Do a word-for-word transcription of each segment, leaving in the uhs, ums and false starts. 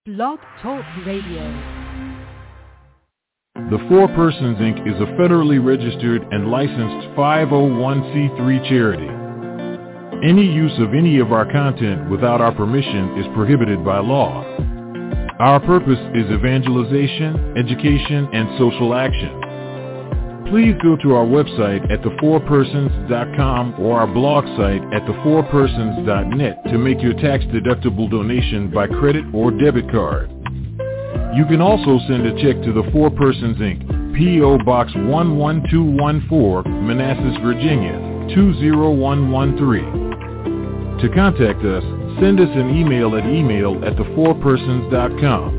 Blog Talk Radio. The Four Persons, Incorporated is a federally registered and licensed five oh one c three charity. Any use of any of our content without our permission is prohibited by law. Our purpose is evangelization, education, and social action. Please go to our website at the four persons dot com or our blog site at the four persons dot net to make your tax-deductible donation by credit or debit card. You can also send a check to the Four Persons, Incorporated, P O. Box one one two one four, Manassas, Virginia, two zero one one three. To contact us, send us an email at email at the four persons dot com.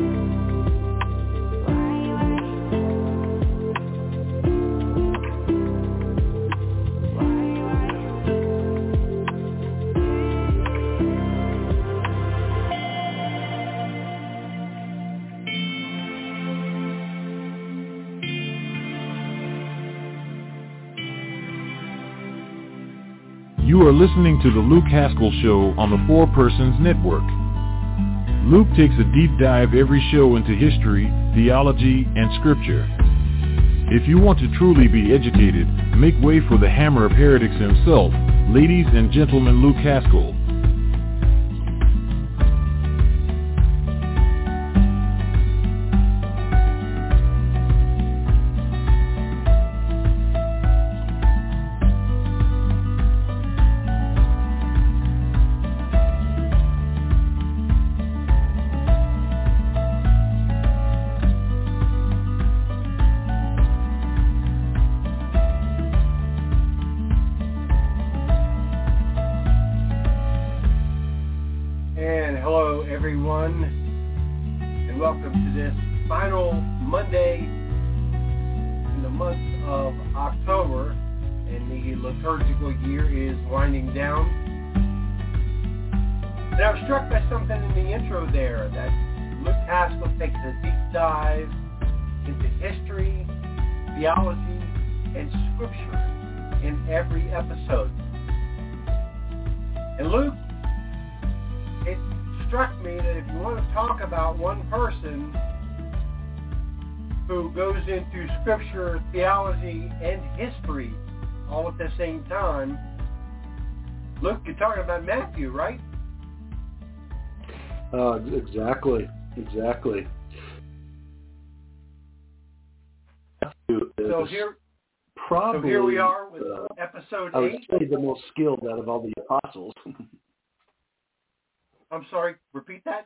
You are listening to the Luke Haskell Show on the Four Persons Network. Luke takes a deep dive every show into history, theology, and scripture. If you want to truly be educated, make way for the hammer of heretics himself, ladies and gentlemen, Luke Haskell. Theology and scripture in every episode. And Luke, it struck me that if you want to talk about one person who goes into scripture, theology, and history all at the same time, Luke, you're talking about Matthew, right? Uh, exactly, exactly. So here, probably, so here we are with uh, episode I would eight. say the most skilled out of all the apostles. I'm sorry, repeat that?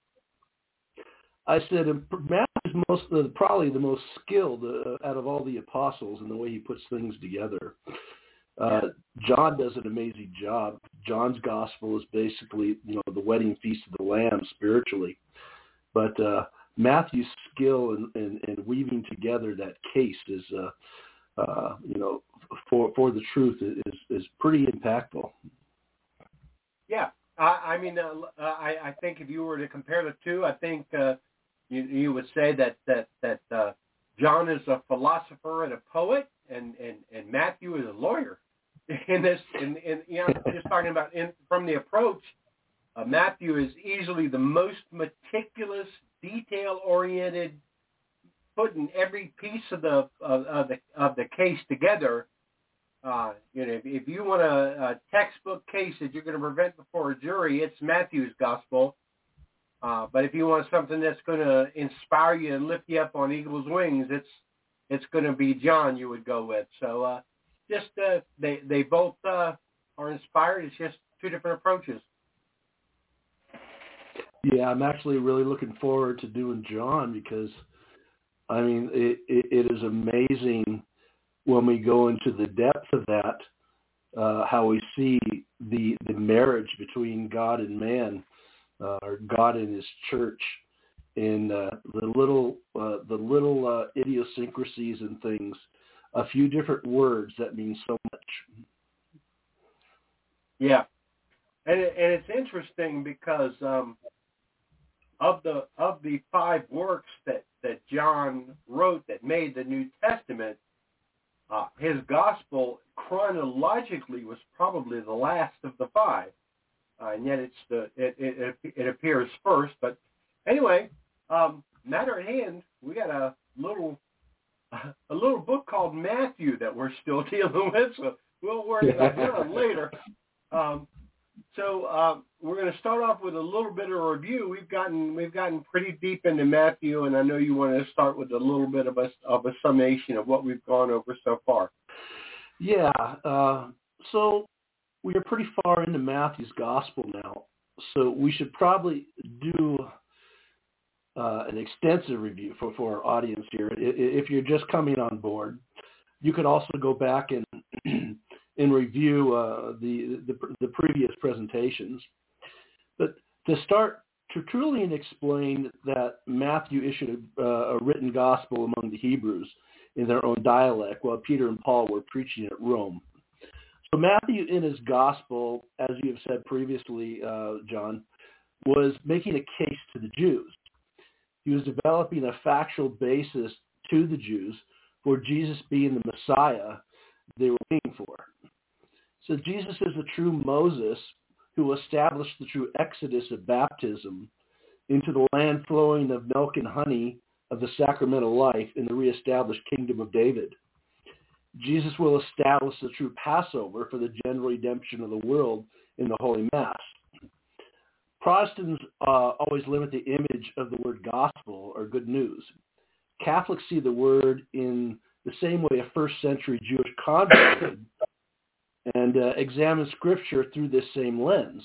I said Matthew's most, uh, probably the most skilled uh, out of all the apostles in the way he puts things together. Uh, John does an amazing job. John's gospel is basically, you know, the wedding feast of the Lamb spiritually, but uh, Matthew's skill in, in, in weaving together that case is, uh, uh, you know, for for the truth is is pretty impactful. Yeah, I, I mean, uh, I, I think if you were to compare the two, I think uh, you, you would say that that that uh, John is a philosopher and a poet, and, and, and Matthew is a lawyer. In this, in, in you know, just talking about in, from the approach, uh, Matthew is easily the most meticulous, detail-oriented, putting every piece of the of, of the of the case together. Uh, you know, if, if you want a, a textbook case that you're going to present before a jury, it's Matthew's gospel. Uh, but if you want something that's going to inspire you and lift you up on eagle's wings, it's it's going to be John you would go with. So uh, just uh, they they both uh, are inspired. It's just two different approaches. Yeah, I'm actually really looking forward to doing John because, I mean, it, it, it is amazing when we go into the depth of that, uh, how we see the the marriage between God and man, uh, or God and His church, and uh, the little uh, the little uh, idiosyncrasies and things, a few different words that mean so much. Yeah, and it, and it's interesting because. Um, Of the of the five works that, that John wrote that made the New Testament, uh, his gospel chronologically was probably the last of the five, uh, and yet it's the it, it it appears first. But anyway. still dealing with, so we'll worry about that later. Um, so uh, we're going to start off with a little bit of a review. We've gotten we've gotten pretty deep into Matthew, and I know you want to start with a little bit of a of a summation of what we've gone over so far. Yeah. Uh, so we are pretty far into Matthew's gospel now, so we should probably do uh, an extensive review for, for our audience here. If you're just coming on board, you could also go back and and review uh, the, the the previous presentations. But to start, Tertullian explained that Matthew issued a, a written gospel among the Hebrews in their own dialect, while Peter and Paul were preaching at Rome. So Matthew, in his gospel, as you have said previously, uh, John, was making a case to the Jews. He was developing a factual basis to the Jews for Jesus being the Messiah they were waiting for. So Jesus is the true Moses who established the true exodus of baptism into the land flowing of milk and honey of the sacramental life in the reestablished kingdom of David. Jesus will establish the true Passover for the general redemption of the world in the Holy Mass. Protestants uh, always limit the image of the word gospel or good news. Catholics see the word in the same way a first century Jewish convert did, and uh, examine Scripture through this same lens.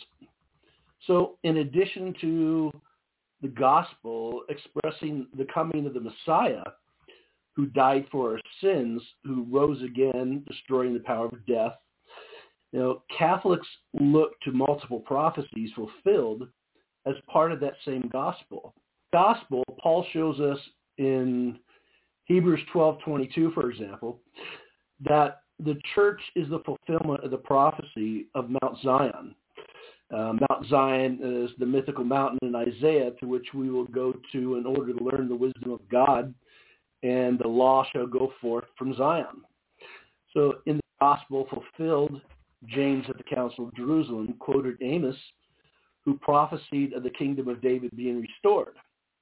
So in addition to the gospel expressing the coming of the Messiah, who died for our sins, who rose again, destroying the power of death, you know, Catholics look to multiple prophecies fulfilled as part of that same gospel. Gospel, Paul shows us in Hebrews twelve twenty-two, for example, that the church is the fulfillment of the prophecy of Mount Zion. Uh, Mount Zion is the mythical mountain in Isaiah to which we will go to in order to learn the wisdom of God, and the law shall go forth from Zion. So in the gospel fulfilled, James at the Council of Jerusalem quoted Amos, who prophesied of the kingdom of David being restored.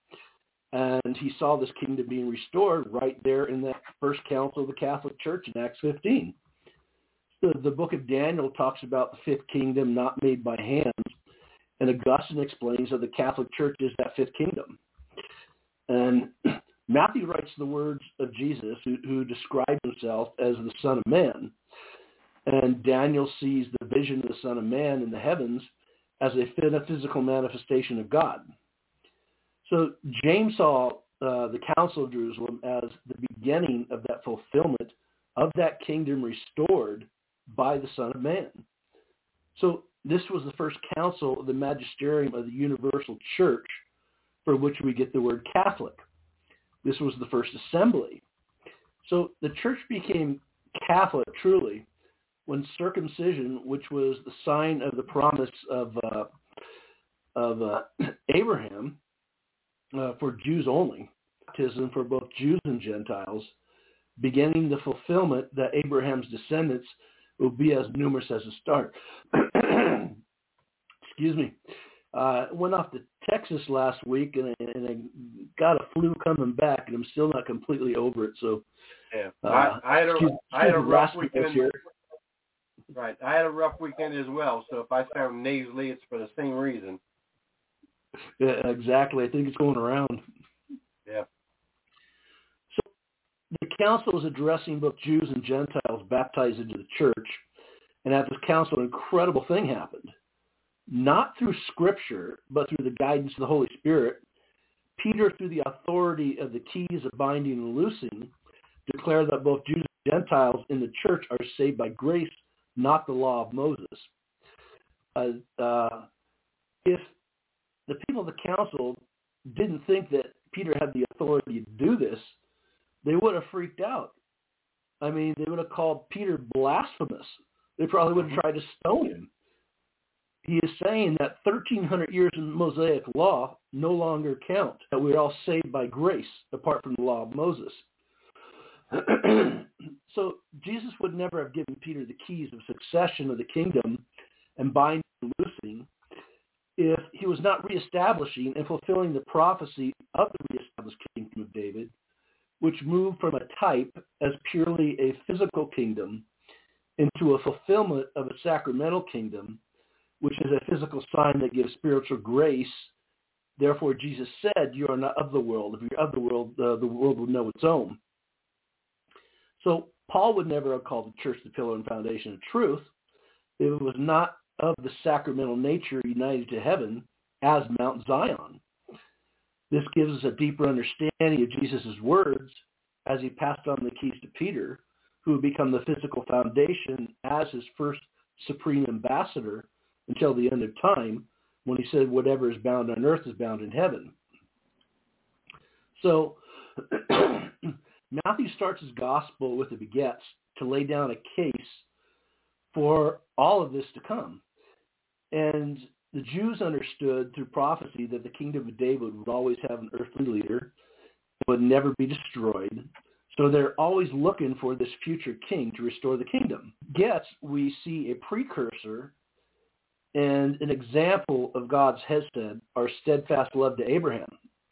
And he saw this kingdom being restored right there in that first council of the Catholic Church in Acts fifteen. The, the book of Daniel talks about the fifth kingdom not made by hands, and Augustine explains that the Catholic Church is that fifth kingdom. And Matthew writes the words of Jesus, who, who described himself as the Son of Man. And Daniel sees the vision of the Son of Man in the heavens as a physical manifestation of God. So James saw uh, the Council of Jerusalem as the beginning of that fulfillment of that kingdom restored by the Son of Man. So this was the first council of the magisterium of the universal church, for which we get the word Catholic. This was the first assembly. So the church became Catholic truly when circumcision, which was the sign of the promise of uh, of uh, Abraham uh, for Jews only, baptism for both Jews and Gentiles, beginning the fulfillment that Abraham's descendants will be as numerous as the stars. Excuse me. I uh, went off to Texas last week, and I, and I got a flu coming back, and I'm still not completely over it. So, yeah, uh, I, I had a excuse, I had a rough excuse weekend. Here. Right, I had a rough weekend as well. So if I sound nasally, it's for the same reason. Yeah, exactly. I think it's going around. Yeah. So the council is addressing both Jews and Gentiles baptized into the church, and at this council, an incredible thing happened. Not through Scripture, but through the guidance of the Holy Spirit, Peter, through the authority of the keys of binding and loosing, declared that both Jews and Gentiles in the church are saved by grace, not the law of Moses. Uh, uh, if the people of the council didn't think that Peter had the authority to do this, they would have freaked out. I mean, they would have called Peter blasphemous. They probably would have tried to stone him. He is saying that thirteen hundred years in Mosaic law no longer count, that we're all saved by grace apart from the law of Moses. So Jesus would never have given Peter the keys of succession of the kingdom and binding and loosing if he was not reestablishing and fulfilling the prophecy of the reestablished kingdom of David, which moved from a type as purely a physical kingdom into a fulfillment of a sacramental kingdom, which is a physical sign that gives spiritual grace. Therefore, Jesus said, you are not of the world. If you're of the world, uh, the world would know its own. So Paul would never have called the church the pillar and foundation of truth if it was not of the sacramental nature united to heaven as Mount Zion. This gives us a deeper understanding of Jesus' words as he passed on the keys to Peter, who would become the physical foundation as his first supreme ambassador until the end of time, when he said, whatever is bound on earth is bound in heaven. So Matthew starts his gospel with the begets to lay down a case for all of this to come. And the Jews understood through prophecy that the kingdom of David would always have an earthly leader, would never be destroyed. So they're always looking for this future king to restore the kingdom. Yet we see a precursor and an example of God's hesed, our steadfast love to Abraham.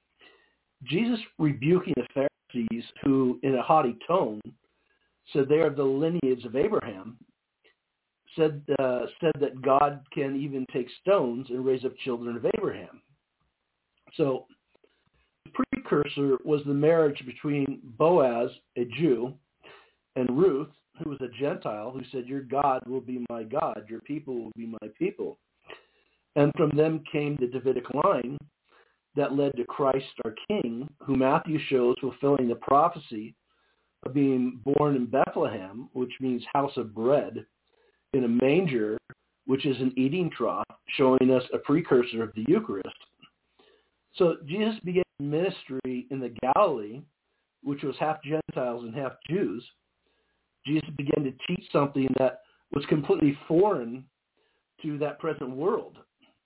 Jesus rebuking the Pharisees who, in a haughty tone, said they are the lineage of Abraham, said uh, said that God can even take stones and raise up children of Abraham. So the precursor was the marriage between Boaz, a Jew, and Ruth, who was a Gentile, who said, your God will be my God, your people will be my people. And from them came the Davidic line that led to Christ our King, who Matthew shows fulfilling the prophecy of being born in Bethlehem, which means house of bread, in a manger, which is an eating trough, showing us a precursor of the Eucharist. So Jesus began ministry in the Galilee, which was half Gentiles and half Jews. Jesus began to teach something that was completely foreign to that present world.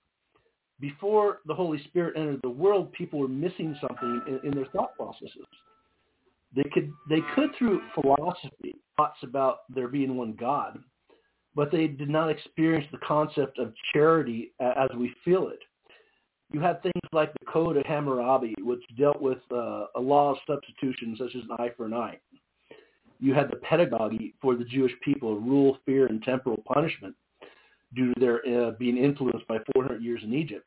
Before the Holy Spirit entered the world, people were missing something in, in their thought processes. They could, they could through philosophy, thoughts about there being one God, but they did not experience the concept of charity as we feel it. You had things like the Code of Hammurabi, which dealt with uh, a law of substitution, such as an eye for an eye. You had the pedagogy for the Jewish people, rule, fear, and temporal punishment, due to their uh, being influenced by four hundred years in Egypt.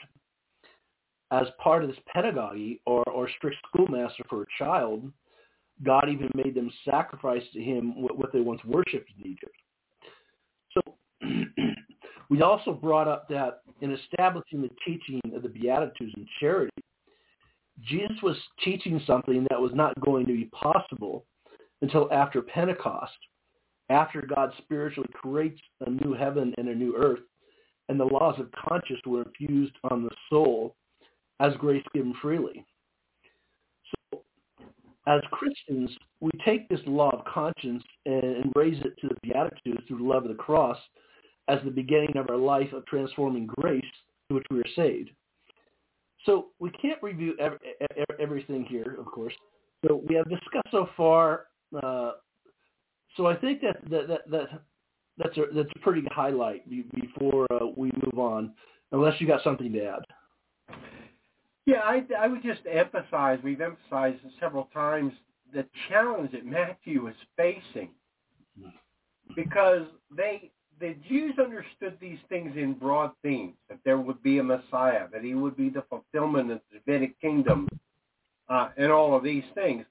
As part of this pedagogy, or, or strict schoolmaster for a child, God even made them sacrifice to him what, what they once worshipped in Egypt. So we also brought up that in establishing the teaching of the Beatitudes and charity, Jesus was teaching something that was not going to be possible until after Pentecost, after God spiritually creates a new heaven and a new earth, and the laws of conscience were infused on the soul as grace given freely. So as Christians, we take this law of conscience and raise it to the Beatitudes through the love of the cross as the beginning of our life of transforming grace to which we are saved. So we can't review every, everything here, of course. So we have discussed so far. Uh, so I think that that that, that that's a that's a pretty good highlight before uh, we move on, unless you got something to add. Yeah, I, I would just emphasize, we've emphasized several times, the challenge that Matthew is facing, because they the Jews understood these things in broad themes, that there would be a Messiah, that he would be the fulfillment of the Davidic kingdom, uh, and all of these things.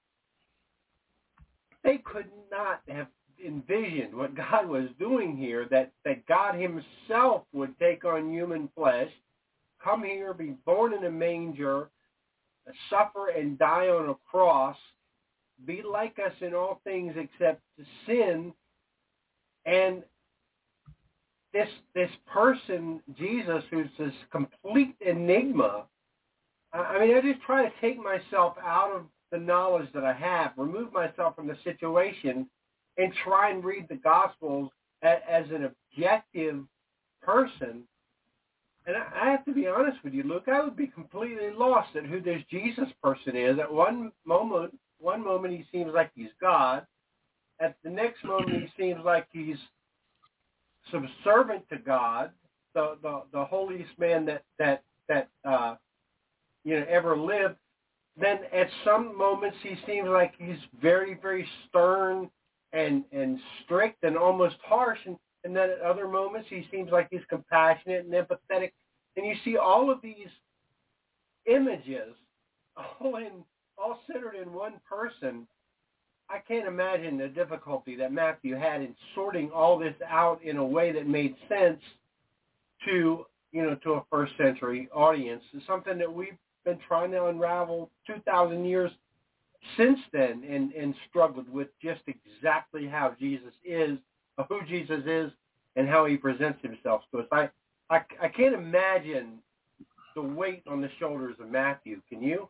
They could not have envisioned what God was doing here, that, that God himself would take on human flesh, come here, be born in a manger, suffer and die on a cross, be like us in all things except sin, and this this person, Jesus, who's this complete enigma. I mean, I just try to take myself out of the knowledge that I have, remove myself from the situation, and try and read the Gospels as, as an objective person. And I have to be honest with you, Luke, I would be completely lost at who this Jesus person is. At one moment, one moment he seems like he's God. At the next moment, he seems like he's subservient to God, the the, the holiest man that that that uh, you know ever lived. then at some moments he seems like he's very, very stern and and strict and almost harsh, and, and then at other moments he seems like he's compassionate and empathetic. And you see all of these images all in all centered in one person. I can't imagine the difficulty that Matthew had in sorting all this out in a way that made sense to, you know, to a first century audience. It's something that we've been trying to unravel two thousand years since then, and, and struggled with just exactly how Jesus is, who Jesus is, and how he presents himself to us. I, I, I can't imagine the weight on the shoulders of Matthew. Can you?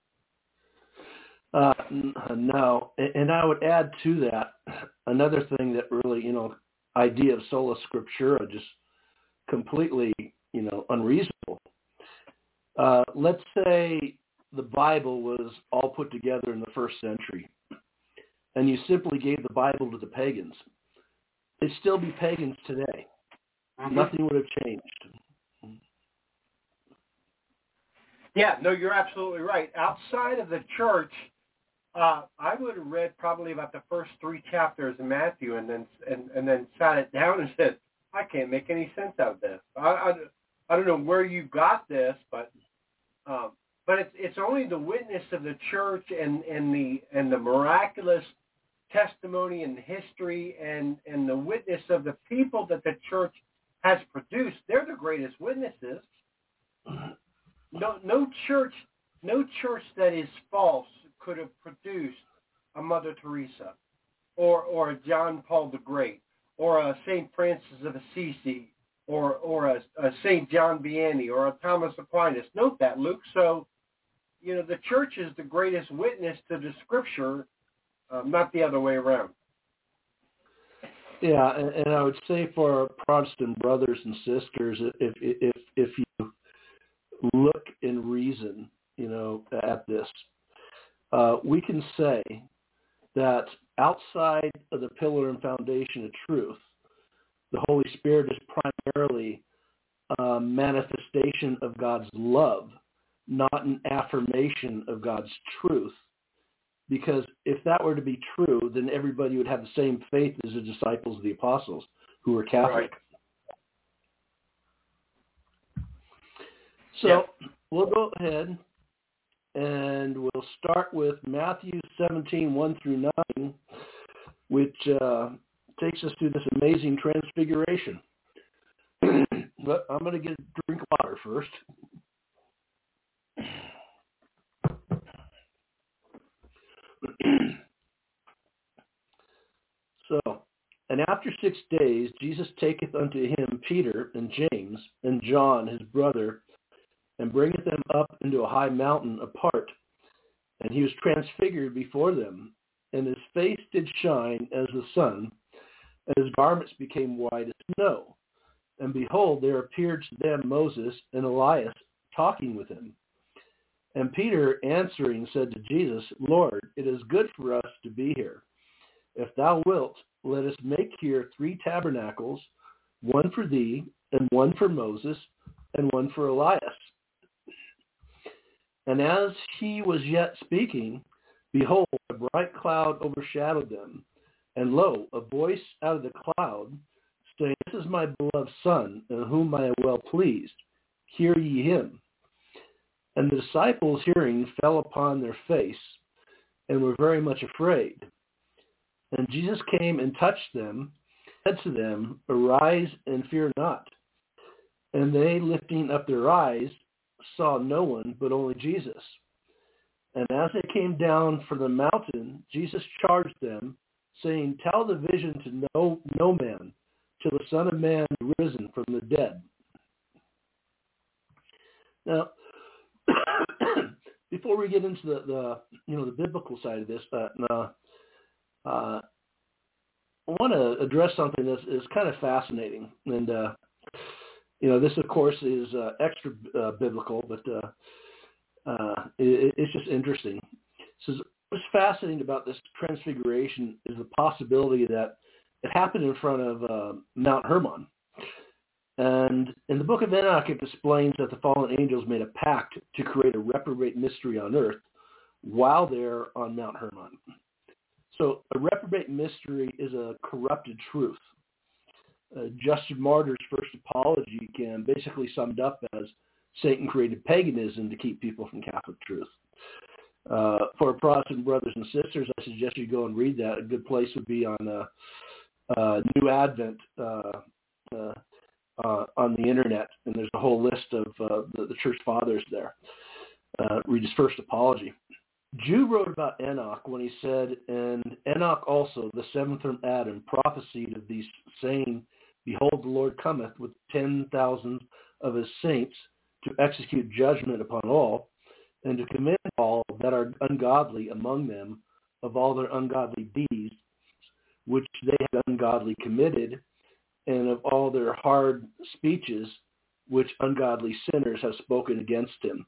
Uh, no, and I would add to that another thing that really, you know, idea of sola scriptura, just completely, you know, unreasonable. Uh, let's say the Bible was all put together in the first century, and you simply gave the Bible to the pagans. They'd still be pagans today. Mm-hmm. Nothing would have changed. Yeah, no, you're absolutely right. Outside of the church, uh, I would have read probably about the first three chapters of Matthew, and then and, and then sat it down and said, I can't make any sense out of this. I, I, I don't know where you got this, but um, but it's it's only the witness of the church and, and the and the miraculous testimony and history and, and the witness of the people that the church has produced. They're the greatest witnesses. No no church no church that is false could have produced a Mother Teresa or or a John Paul the Great or a Saint Francis of Assisi or or a, a Saint John Vianney or a Thomas Aquinas. Note that, Luke. So, you know, the church is the greatest witness to the Scripture, uh, not the other way around. Yeah, and, and I would say for our Protestant brothers and sisters, if if if you look and reason, you know, at this, uh, we can say that outside of the pillar and foundation of truth, the Holy Spirit is primarily a manifestation of God's love, not an affirmation of God's truth. Because if that were to be true, then everybody would have the same faith as the disciples of the apostles who were Catholic. Right. So yeah. We'll go ahead and we'll start with Matthew seventeen, one through nine, which uh, takes us through this amazing transfiguration. But I'm going to get a drink of water first. So, and after six days, Jesus taketh unto him Peter and James and John his brother, and bringeth them up into a high mountain apart. And he was transfigured before them, and his face did shine as the sun, and his garments became white as snow. And behold, there appeared to them Moses and Elias talking with him. And Peter answering said to Jesus, Lord, it is good for us to be here. If thou wilt, let us make here three tabernacles, one for thee, and one for Moses, and one for Elias. And as he was yet speaking, behold, a bright cloud overshadowed them. And lo, a voice out of the cloud, saying, This is my beloved Son, in whom I am well pleased. Hear ye him. And the disciples, hearing, fell upon their face, and were very much afraid. And Jesus came and touched them, said to them, Arise and fear not. And they, lifting up their eyes, saw no one but only Jesus. And as they came down from the mountain, Jesus charged them, saying, Tell the vision to no, no man, till the Son of Man be risen from the dead. Now, before we get into the, the you know the biblical side of this, uh, uh, uh, I want to address something that is kind of fascinating, and uh, you know this, of course, is uh, extra uh, biblical, but uh, uh, it, it's just interesting. So what's fascinating about this transfiguration is the possibility that it happened in front of uh, Mount Hermon. And in the book of Enoch, it explains that the fallen angels made a pact to create a reprobate mystery on earth while they're on Mount Hermon. So a reprobate mystery is a corrupted truth. Uh, Justin Martyr's first apology can basically summed up as Satan created paganism to keep people from Catholic truth. Uh, for Protestant brothers and sisters, I suggest you go and read that. A good place would be on uh, uh, New Advent uh, uh, uh, on the internet, and there's a whole list of uh, the, the church fathers there. Uh, read his first apology. Jude wrote about Enoch when he said, and Enoch also, the seventh from Adam, prophesied of these, saying, Behold, the Lord cometh with ten thousands of his saints to execute judgment upon all, and to commend all that are ungodly among them of all their ungodly deeds, which they have ungodly committed, and of all their hard speeches, which ungodly sinners have spoken against him.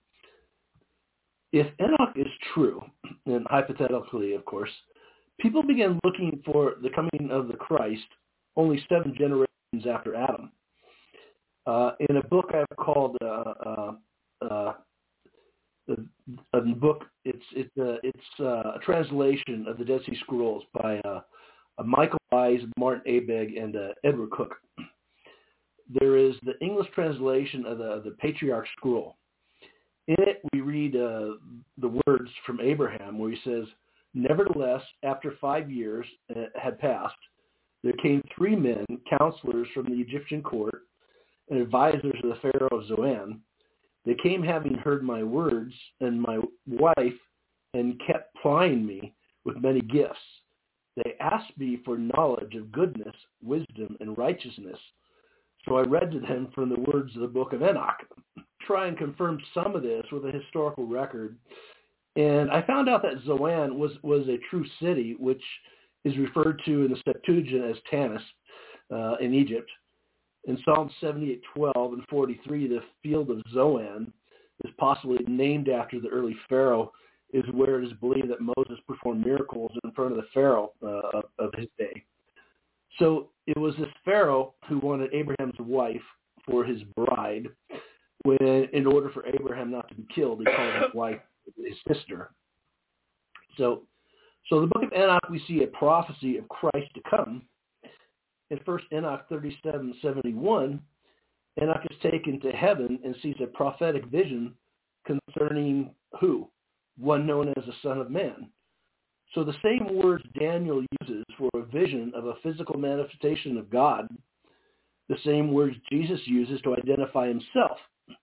If Enoch is true, and hypothetically, of course, people began looking for the coming of the Christ only seven generations after Adam. Uh, in a book I've called uh, uh, uh, a, a book, it's it's uh, it's uh, a translation of the Dead Sea Scrolls by uh, uh, Michael Wise, Martin Abegg, and uh, Edward Cook. There is the English translation of the, of the Patriarch Scroll. In it, we read uh, the words from Abraham where he says, Nevertheless, after five years uh, had passed, there came three men, counselors from the Egyptian court, and advisors of the Pharaoh of Zoan. They came having heard my words, and my wife, and kept plying me with many gifts. They asked me for knowledge of goodness, wisdom, and righteousness. So I read to them from the words of the book of Enoch. Try and confirm some of this with a historical record. And I found out that Zoan was, was a true city, which is referred to in the Septuagint as Tanis uh, in Egypt. In Psalm seventy-eight, twelve and forty-three, the field of Zoan is possibly named after the early Pharaoh, is where it is believed that Moses performed miracles in front of the Pharaoh uh, of, of his day. So it was this Pharaoh who wanted Abraham's wife for his bride, when in order for Abraham not to be killed, he called his wife his sister. So, so in the book of Enoch, we see a prophecy of Christ to come. In First Enoch thirty-seven seventy-one, Enoch is taken to heaven and sees a prophetic vision concerning who? One known as the Son of Man. So the same words Daniel uses for a vision of a physical manifestation of God, the same words Jesus uses to identify himself.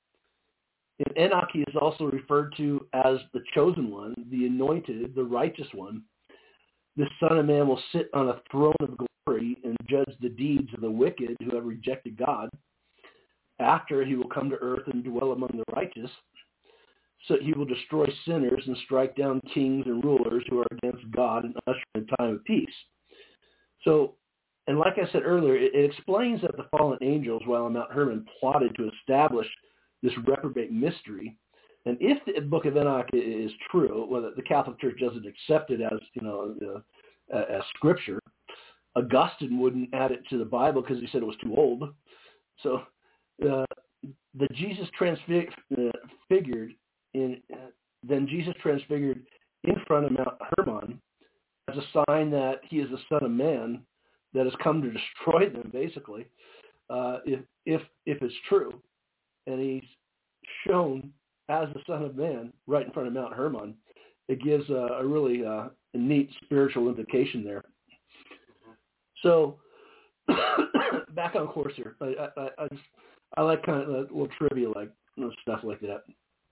In Enoch, he is also referred to as the chosen one, the anointed, the righteous one. The Son of Man will sit on a throne of glory and judge the deeds of the wicked who have rejected God. After, he will come to earth and dwell among the righteous. So he will destroy sinners and strike down kings and rulers who are against God and usher in a time of peace. So, and like I said earlier, it, it explains that the fallen angels, while on Mount Hermon, plotted to establish this reprobate mystery. And if the book of Enoch is true, well, the Catholic Church doesn't accept it as, you know, uh, as scripture. Augustine wouldn't add it to the Bible because he said it was too old. So uh, the Jesus transfigured in, uh, then Jesus transfigured in front of Mount Hermon as a sign that he is the Son of Man that has come to destroy them, basically, uh, if if if it's true. And he's shown as the Son of Man right in front of Mount Hermon. It gives a, a really uh, a neat spiritual implication there. So back on course here. I I, I, just, I like kind of a little trivia like you know, stuff like that.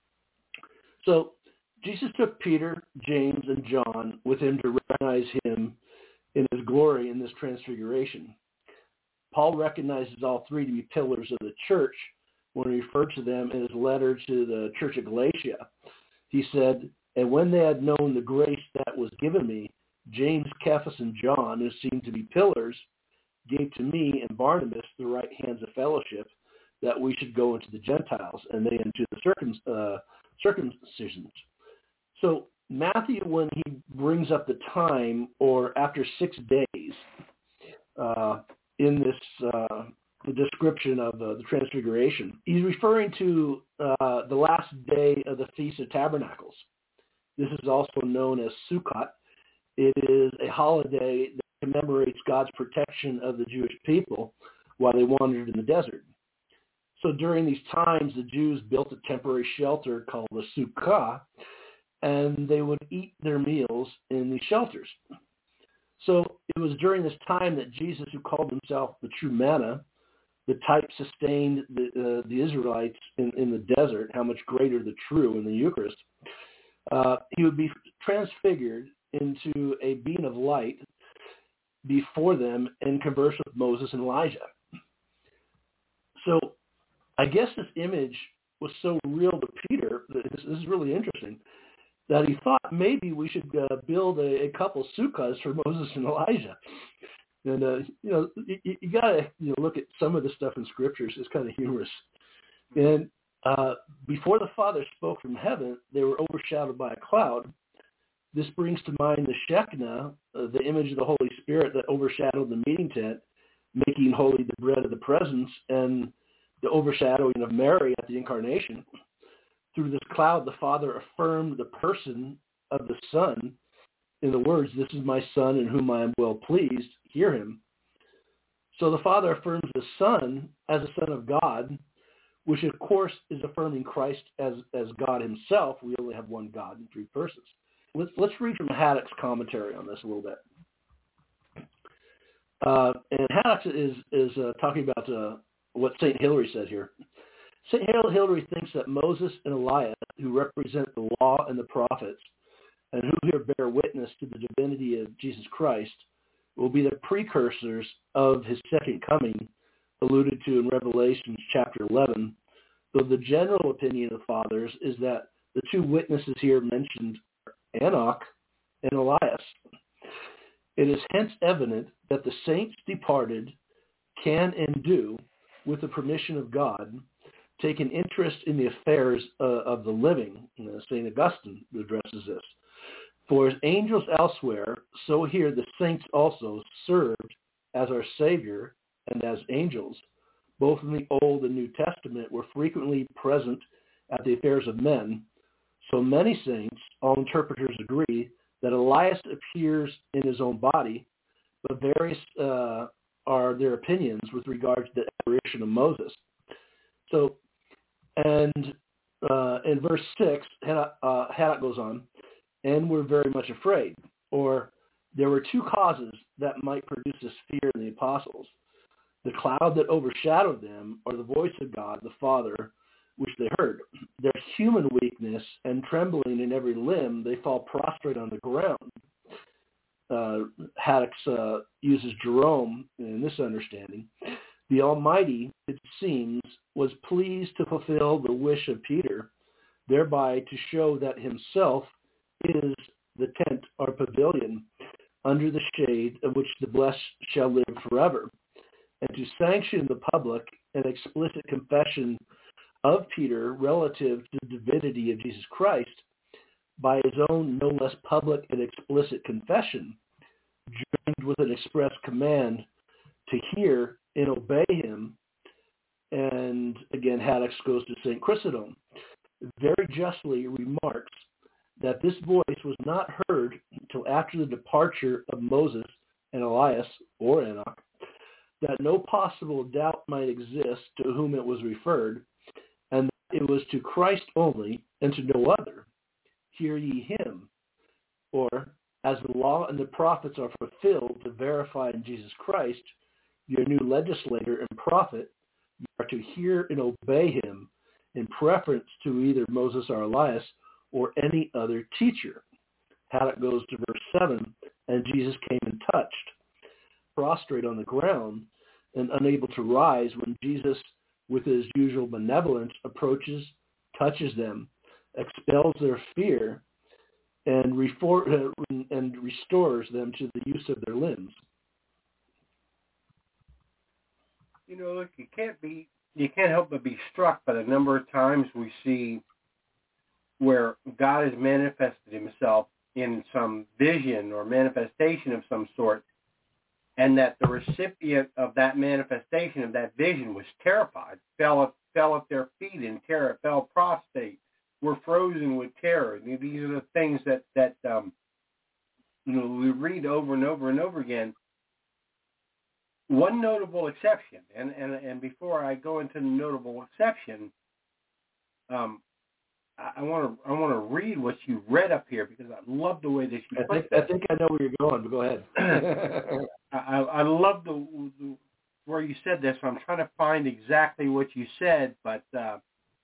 So Jesus took Peter, James, and John with him to recognize him in his glory in this transfiguration. Paul recognizes all three to be pillars of the church when he referred to them in his letter to the church of Galatia. He said, and when they had known the grace that was given me, James, Cephas, and John, who seemed to be pillars, gave to me and Barnabas the right hands of fellowship, that we should go into the Gentiles, and they into the circum, uh, circumcisions. So Matthew, when he brings up the time, or after six days, uh, in this uh, the description of uh, the Transfiguration, he's referring to uh, the last day of the Feast of Tabernacles. This is also known as Sukkot. It is a holiday that commemorates God's protection of the Jewish people while they wandered in the desert. So during these times, the Jews built a temporary shelter called the Sukkah, and they would eat their meals in these shelters. So it was during this time that Jesus, who called himself the true manna, the type sustained the, uh, the Israelites in, in the desert, how much greater the true in the Eucharist, uh, he would be transfigured into a being of light before them and converse with Moses and Elijah. So I guess this image was so real to Peter, that this, this is really interesting, that he thought maybe we should uh, build a, a couple sukkahs for Moses and Elijah. And, uh, you know, you, you got to you know, look at some of the stuff in Scriptures. It's kind of humorous. And uh, before the Father spoke from heaven, they were overshadowed by a cloud. This brings to mind the Shekinah, uh, the image of the Holy Spirit that overshadowed the meeting tent, making holy the bread of the presence, and the overshadowing of Mary at the Incarnation. Through this cloud, the Father affirmed the person of the Son in the words, "This is my Son in whom I am well pleased, hear him." So the Father affirms the Son as a Son of God, which of course is affirming Christ as, as God himself. We only have one God in three persons. Let's, let's read from Haddock's commentary on this a little bit. Uh, and Haddock is, is uh, talking about uh, what Saint Hilary said here. Saint Hilary thinks that Moses and Elias, who represent the law and the prophets, and who here bear witness to the divinity of Jesus Christ, will be the precursors of his second coming, alluded to in Revelation chapter eleven, though the general opinion of fathers is that the two witnesses here mentioned are Enoch and Elias. It is hence evident that the saints departed can and do, with the permission of God, take an interest in the affairs uh, of the living. You know, Saint Augustine addresses this. For as angels elsewhere, so here the saints also served as our Savior and as angels. Both in the Old and New Testament were frequently present at the affairs of men. So many saints, all interpreters agree, that Elias appears in his own body, but various uh, are their opinions with regard to the apparition of Moses. So, and uh, in verse six, Haddock, uh, Haddock goes on, and we're very much afraid. Or there were two causes that might produce this fear in the apostles. The cloud that overshadowed them, or the voice of God, the Father, which they heard. Their human weakness and trembling in every limb, they fall prostrate on the ground. Uh, Haddock uh, uses Jerome in this understanding. The Almighty, it seems, was pleased to fulfill the wish of Peter, thereby to show that himself is the tent or pavilion under the shade of which the blessed shall live forever, and to sanction the public and explicit confession of Peter relative to the divinity of Jesus Christ by his own no less public and explicit confession, joined with an express command to hear and obey him. And again, Haddock goes to Saint Chrysostom, very justly remarks that this voice was not heard until after the departure of Moses and Elias, or Enoch, that no possible doubt might exist to whom it was referred, and that it was to Christ only and to no other. Hear ye him. Or, as the law and the prophets are fulfilled to verify in Jesus Christ, your new legislator and prophet, you are to hear and obey him in preference to either Moses or Elias or any other teacher. Haddock goes to verse seven, and Jesus came and touched, prostrate on the ground and unable to rise, when Jesus, with his usual benevolence, approaches, touches them, expels their fear, and, refor- and restores them to the use of their limbs. You know, look, you can't be, you can't help but be struck by the number of times we see where God has manifested himself in some vision or manifestation of some sort, and that the recipient of that manifestation, of that vision, was terrified, fell at, fell at their feet in terror, fell prostrate, were frozen with terror. These are the things that, that um, you know, we read over and over and over again. One notable exception, and, and, and before I go into the notable exception, um, I want to I want to read what you read up here because I love the way that you I put think that. I think I know where you're going, but go ahead. I, I love the, the where you said this. So I'm trying to find exactly what you said, but uh,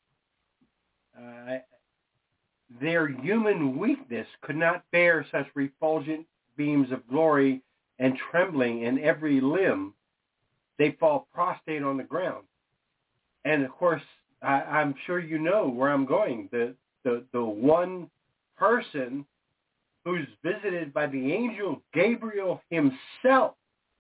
uh, their human weakness could not bear such refulgent beams of glory, and trembling in every limb, they fall prostrate on the ground. And of course, I, I'm sure you know where I'm going. The, the the one person who's visited by the angel Gabriel himself.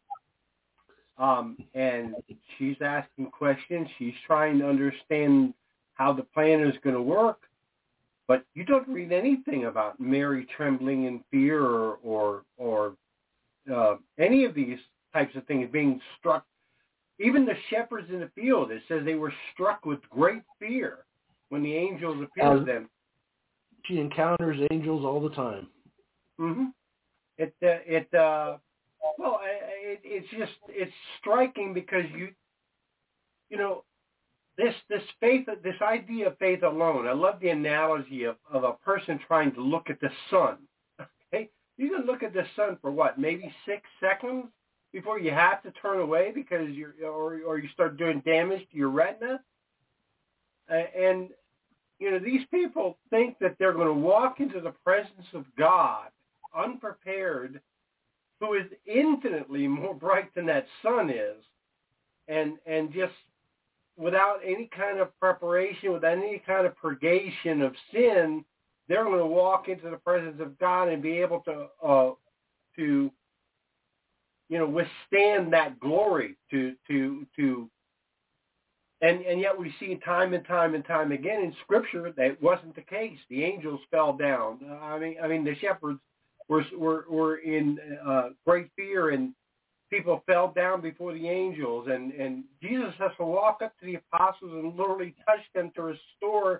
Um, and she's asking questions. She's trying to understand how the plan is going to work. But you don't read anything about Mary trembling in fear or or, or uh, any of these types of things, being struck. Even the shepherds in the field, it says they were struck with great fear when the angels appeared to them. She encounters angels all the time. Mm-hmm. It, uh, it, uh, well, it, it's just, it's striking because you, you know, this, this faith, this idea of faith alone. I love the analogy of, of a person trying to look at the sun. Okay, you can look at the sun for what, maybe six seconds before you have to turn away because you're, or or you start doing damage to your retina. Uh, and you know, these people think that they're going to walk into the presence of God unprepared, who is infinitely more bright than that sun is, and and just without any kind of preparation, without any kind of purgation of sin, they're going to walk into the presence of God and be able to uh, to you know withstand that glory. To to to, and and yet we see time and time and time again in Scripture that wasn't the case. The angels fell down. I mean, I mean the shepherds were were were in uh, great fear, and people fell down before the angels, and, and Jesus has to walk up to the apostles and literally touch them to restore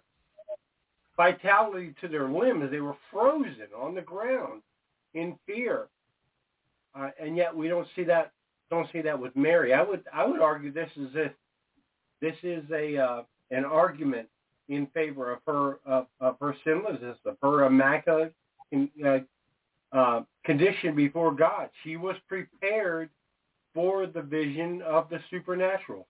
vitality to their limbs. They were frozen on the ground in fear, uh, and yet we don't see that. Don't see that with Mary. I would I would argue this is a this is a uh, an argument in favor of her of, of her sinlessness, of her immaculate uh, uh, condition before God. She was prepared for the vision of the supernatural.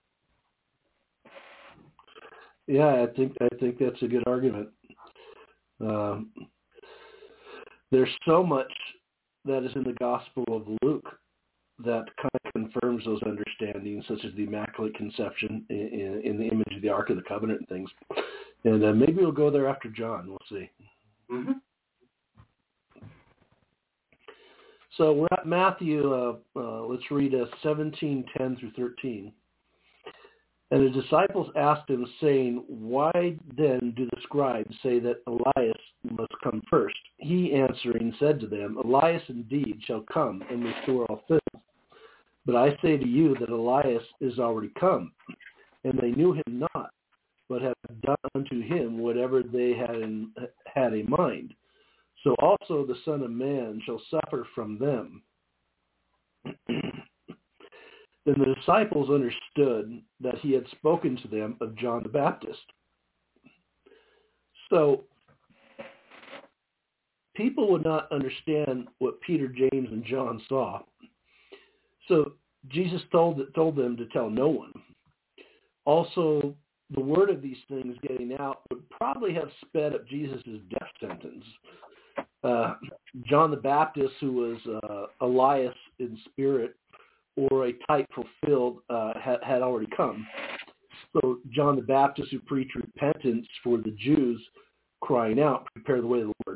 Yeah, I think I think that's a good argument. Um, there's so much that is in the Gospel of Luke that kind of confirms those understandings, such as the Immaculate Conception in, in, in the image of the Ark of the Covenant and things. And uh, maybe we'll go there after John. We'll see. Mm-hmm. So we're at Matthew. Uh, uh, let's read uh, seventeen ten through thirteen. And the disciples asked him, saying, "Why then do the scribes say that Elias must come first?" He answering said to them, "Elias indeed shall come and restore all things. But I say to you that Elias is already come, and they knew him not, but have done unto him whatever they had in, had in mind. So also the Son of Man shall suffer from them." Then the disciples understood that he had spoken to them of John the Baptist. So people would not understand what Peter, James, and John saw. So Jesus told told them to tell no one. Also, the word of these things getting out would probably have sped up Jesus' death sentence. Uh, John the Baptist, who was uh, Elias in spirit, or a type fulfilled, uh, had, had already come. So John the Baptist, who preached repentance for the Jews, crying out, "Prepare the way of the Lord."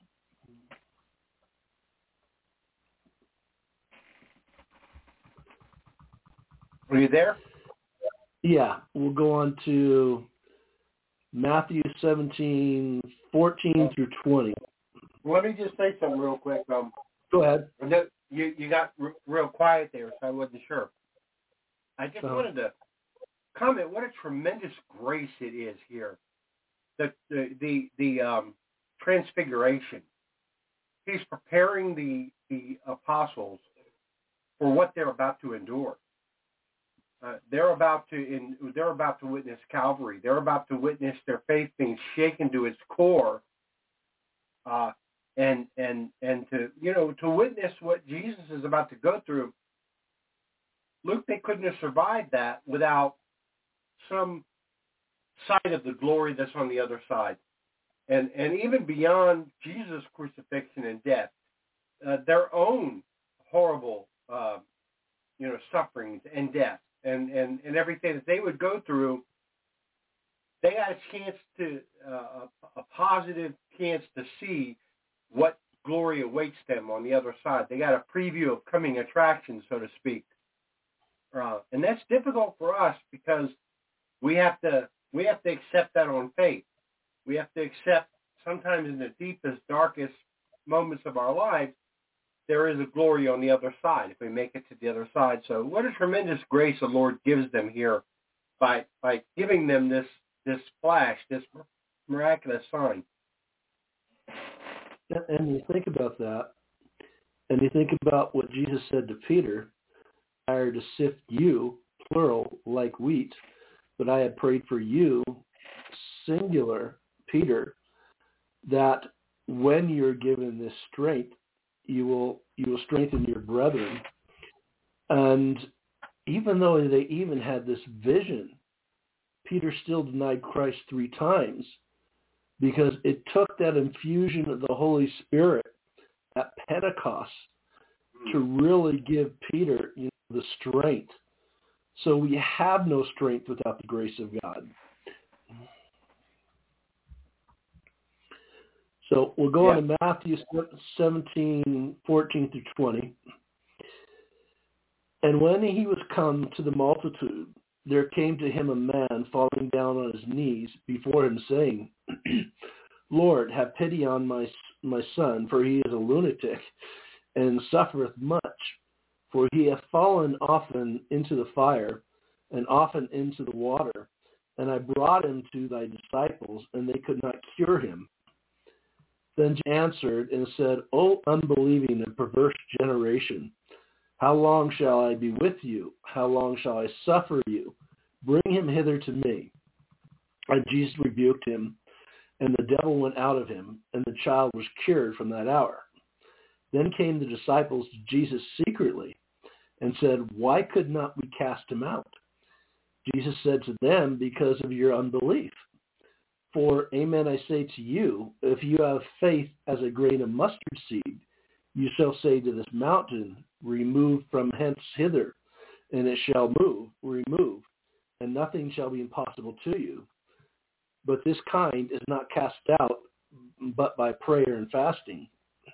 Are you there? Yeah, we'll go on to Matthew seventeen, fourteen through twenty. Let me just say something real quick. Um, Go ahead. You you got r- real quiet there, so I wasn't sure. I just Uh-huh. wanted to comment what a tremendous grace it is here the the the, the um, transfiguration. He's preparing the the apostles for what they're about to endure. Uh, they're about to in, they're about to witness Calvary. They're about to witness their faith being shaken to its core, uh, and and and to you know to witness what Jesus is about to go through. Luke, they couldn't have survived that without some sight of the glory that's on the other side, and and even beyond Jesus' crucifixion and death, uh, their own horrible uh, you know sufferings and death. And, and, and everything that they would go through, they had a chance to, uh, a, a positive chance to see what glory awaits them on the other side. They got a preview of coming attractions, so to speak. Uh, and that's difficult for us because we have to, we have to accept that on faith. We have to accept sometimes in the deepest, darkest moments of our lives, there is a glory on the other side if we make it to the other side. So what a tremendous grace the Lord gives them here by by giving them this this flash, this miraculous sign. And you think about that, and you think about what Jesus said to Peter, I desire to sift you, plural, like wheat, but I have prayed for you, singular, Peter, that when you're given this strength, you will you will strengthen your brethren. And even though they even had this vision, Peter still denied Christ three times because it took that infusion of the Holy Spirit at Pentecost to really give Peter you know, the strength. So we have no strength without the grace of God. So we'll go yeah. on to Matthew seventeen, fourteen through twenty. And when he was come to the multitude, there came to him a man falling down on his knees before him, saying, Lord, have pity on my my son, for he is a lunatic, and suffereth much. For he hath fallen often into the fire, and often into the water. And I brought him to thy disciples, and they could not cure him. Then Jesus answered and said, O unbelieving and perverse generation, how long shall I be with you? How long shall I suffer you? Bring him hither to me. And Jesus rebuked him, and the devil went out of him, and the child was cured from that hour. Then came the disciples to Jesus secretly, and said, Why could not we cast him out? Jesus said to them, Because of your unbelief. For, amen, I say to you, if you have faith as a grain of mustard seed, you shall say to this mountain, remove from hence hither, and it shall move, remove, and nothing shall be impossible to you. But this kind is not cast out, but by prayer and fasting.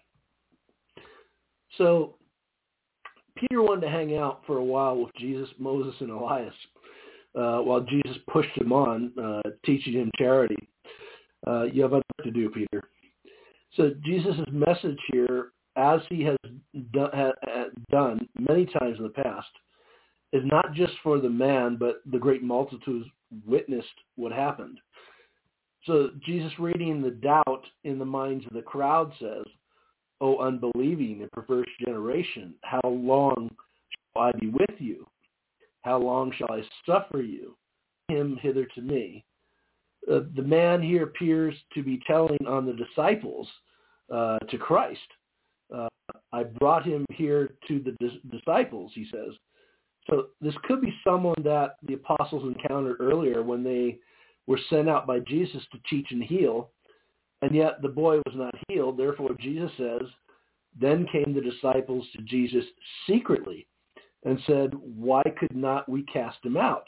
So, Peter wanted to hang out for a while with Jesus, Moses, and Elias, uh, while Jesus pushed him on, uh, teaching him charity. Uh, you have other work to do, Peter. So Jesus' message here, as he has done, ha, done many times in the past, is not just for the man, but the great multitudes witnessed what happened. So Jesus, reading the doubt in the minds of the crowd, says, O unbelieving and perverse generation, how long shall I be with you? How long shall I suffer you? Him hither to me. Uh, the man here appears to be telling on the disciples uh, to Christ. Uh, I brought him here to the dis- disciples, he says. So this could be someone that the apostles encountered earlier when they were sent out by Jesus to teach and heal, and yet the boy was not healed. Therefore, Jesus says, then came the disciples to Jesus secretly and said, why could not we cast him out?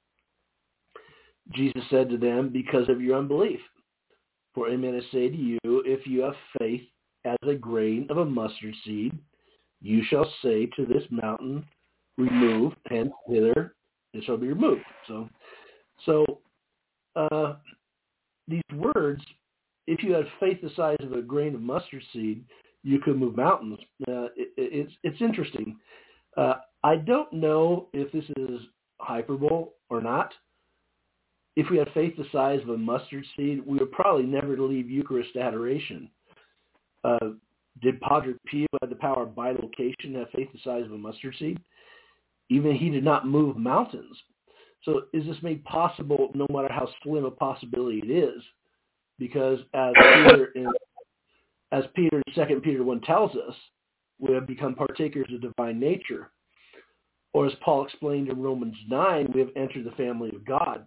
Jesus said to them, because of your unbelief. For amen, I say to you, if you have faith as a grain of a mustard seed, you shall say to this mountain, remove, hence hither, it shall be removed. So, so uh, these words, if you had faith the size of a grain of mustard seed, you could move mountains. Uh, it, it's it's interesting. Uh, I don't know if this is hyperbole or not. if we had faith the size of a mustard seed, we would probably never leave Eucharist adoration. Uh, did Padre Pio, who had the power of bilocation, have faith the size of a mustard seed? Even he did not move mountains. So is this made possible no matter how slim a possibility it is? Because as Peter in, as Peter in Second Peter one tells us, we have become partakers of divine nature. Or as Paul explained in Romans nine, we have entered the family of God.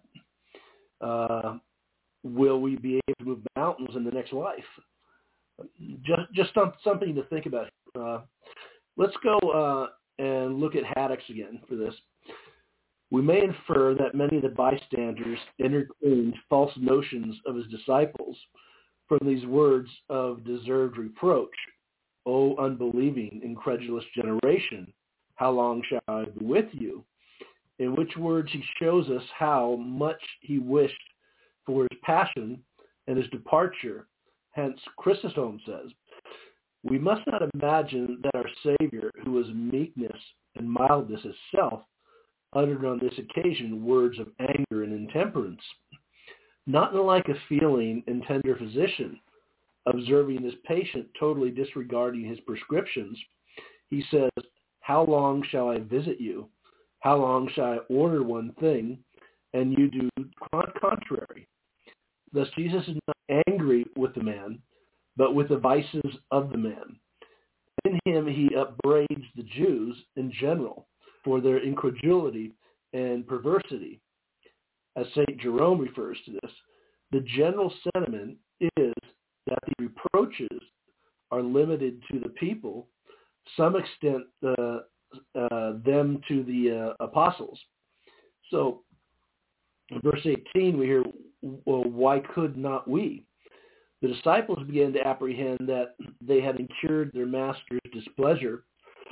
Uh, will we be able to move mountains in the next life? Just just something to think about. Uh, let's go uh, and look at Haddocks again for this. We may infer that many of the bystanders entertained false notions of his disciples from these words of deserved reproach. O unbelieving, incredulous generation, how long shall I be with you? In which words he shows us how much he wished for his passion and his departure. Hence, Chrysostom says, we must not imagine that our Savior, who was meekness and mildness itself, uttered on this occasion words of anger and intemperance. Not unlike a feeling and tender physician, observing his patient totally disregarding his prescriptions, he says, how long shall I visit you? How long shall I order one thing, and you do contrary? Thus Jesus is not angry with the man, but with the vices of the man. In him he upbraids the Jews in general for their incredulity and perversity. As Saint Jerome refers to this, the general sentiment is that the reproaches are limited to the people, some extent uh, uh, them to the uh, apostles. So in verse eighteen we hear, well, why could not we? The disciples began to apprehend that they had incurred their master's displeasure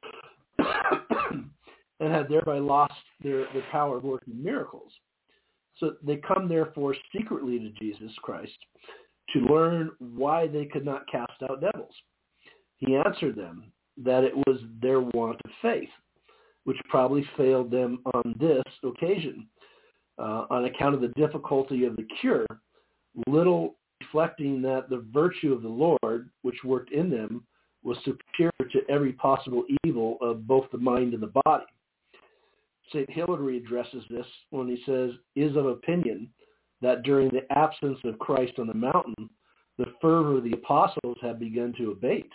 and had thereby lost their, their power of working miracles. So they come therefore secretly to Jesus Christ to learn why they could not cast out devils. He answered them that it was their want of faith, which probably failed them on this occasion, uh, on account of the difficulty of the cure, little reflecting that the virtue of the Lord, which worked in them, was superior to every possible evil of both the mind and the body. Saint Hilary addresses this when he says, is of opinion that during the absence of Christ on the mountain, the fervor of the apostles had begun to abate.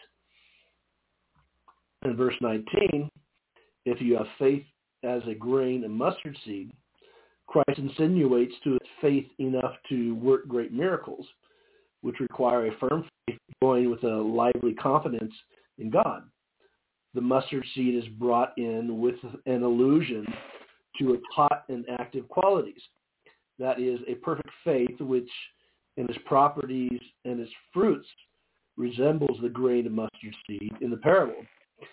In verse nineteen, if you have faith as a grain of mustard seed, Christ insinuates to it faith enough to work great miracles, which require a firm faith joined with a lively confidence in God. The mustard seed is brought in with an allusion to its hot and active qualities. That is, a perfect faith which in its properties and its fruits resembles the grain of mustard seed in the parable.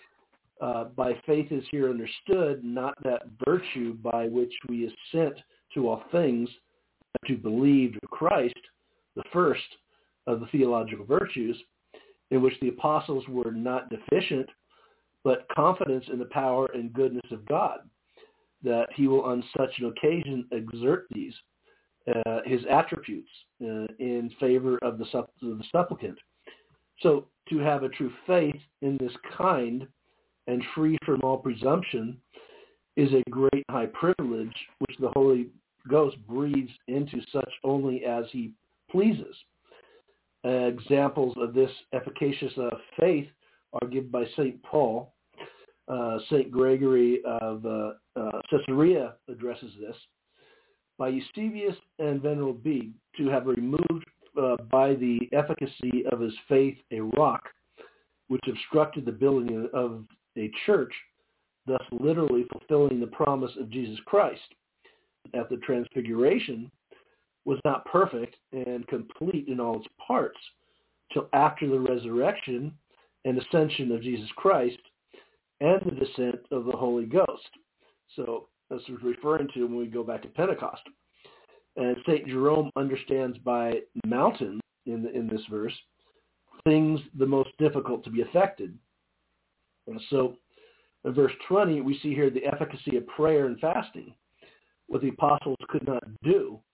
Uh, by faith is here understood not that virtue by which we assent to all things, but to believe to Christ, the first of the theological virtues, in which the apostles were not deficient, but confidence in the power and goodness of God, that he will on such an occasion exert these, uh, his attributes, uh, in favor of the, supp- of the supplicant. So to have a true faith in this kind and free from all presumption is a great high privilege which the Holy Ghost breathes into such only as he pleases. Uh, examples of this efficacious uh, faith are given by Saint Paul. Uh, Saint Gregory of uh, uh, Caesarea addresses this. By Eusebius and Venerable Bede, to have removed uh, by the efficacy of his faith a rock which obstructed the building of a church, thus literally fulfilling the promise of Jesus Christ at the Transfiguration, was not perfect and complete in all its parts till after the resurrection and ascension of Jesus Christ and the descent of the Holy Ghost. So this is referring to when we go back to Pentecost. And Saint Jerome understands by mountain in, the, in this verse things the most difficult to be effected. And so in verse twenty, we see here the efficacy of prayer and fasting. What the apostles could not do,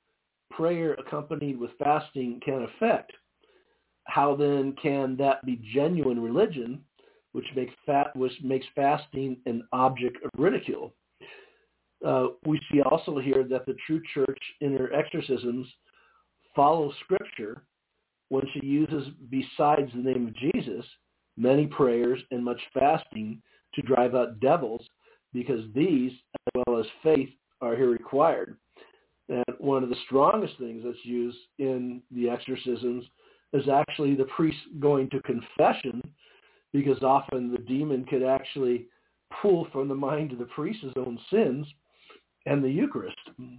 prayer accompanied with fasting can affect, how then can that be genuine religion, which makes fat, which makes fasting an object of ridicule? Uh, we see also here that the true church in her exorcisms follows Scripture when she uses, besides the name of Jesus, many prayers and much fasting to drive out devils, because these, as well as faith, are here required. And one of the strongest things that's used in the exorcisms is actually the priest going to confession, because often the demon could actually pull from the mind of the priest his own sins and the Eucharist.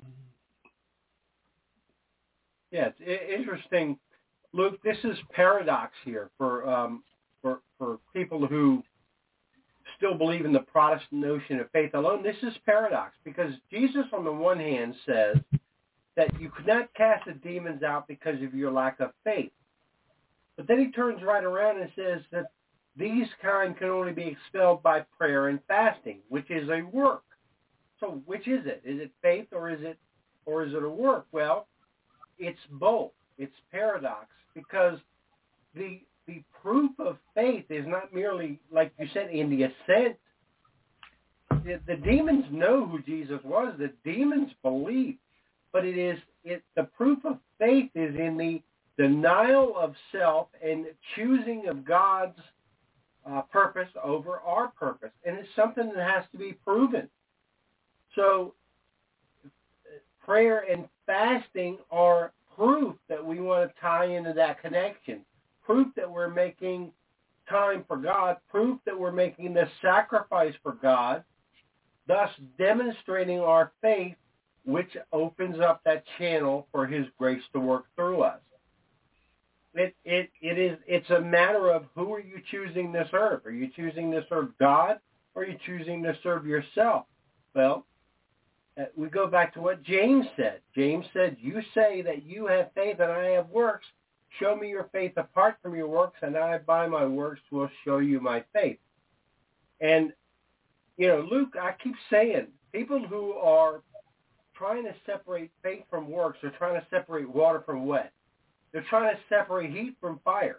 Yeah, it's interesting, Luke. This is paradox here for um, for for people who still believe in the Protestant notion of faith alone. This is paradox, because Jesus, on the one hand, says that you could not cast the demons out because of your lack of faith. But then he turns right around and says that these kind can only be expelled by prayer and fasting, which is a work. So which is it? Is it faith or is it or is it a work? Well, it's both. It's paradox, because the the proof of faith is not merely, like you said, in the assent. The, the demons know who Jesus was. The demons believe. But it is it the proof of faith is in the denial of self and choosing of God's uh, purpose over our purpose. And it's something that has to be proven. So prayer and fasting are proof that we want to tie into that connection, proof that we're making time for God, proof that we're making the sacrifice for God, thus demonstrating our faith, which opens up that channel for his grace to work through us. It it it is it's a matter of who are you choosing to serve? Are you choosing to serve God, or are you choosing to serve yourself? Well, we go back to what James said. James said, "You say that you have faith and I have works. Show me your faith apart from your works, and I by my works will show you my faith." And you know, Luke, I keep saying, people who are trying to separate faith from works are trying to separate water from wet. They're trying to separate heat from fire.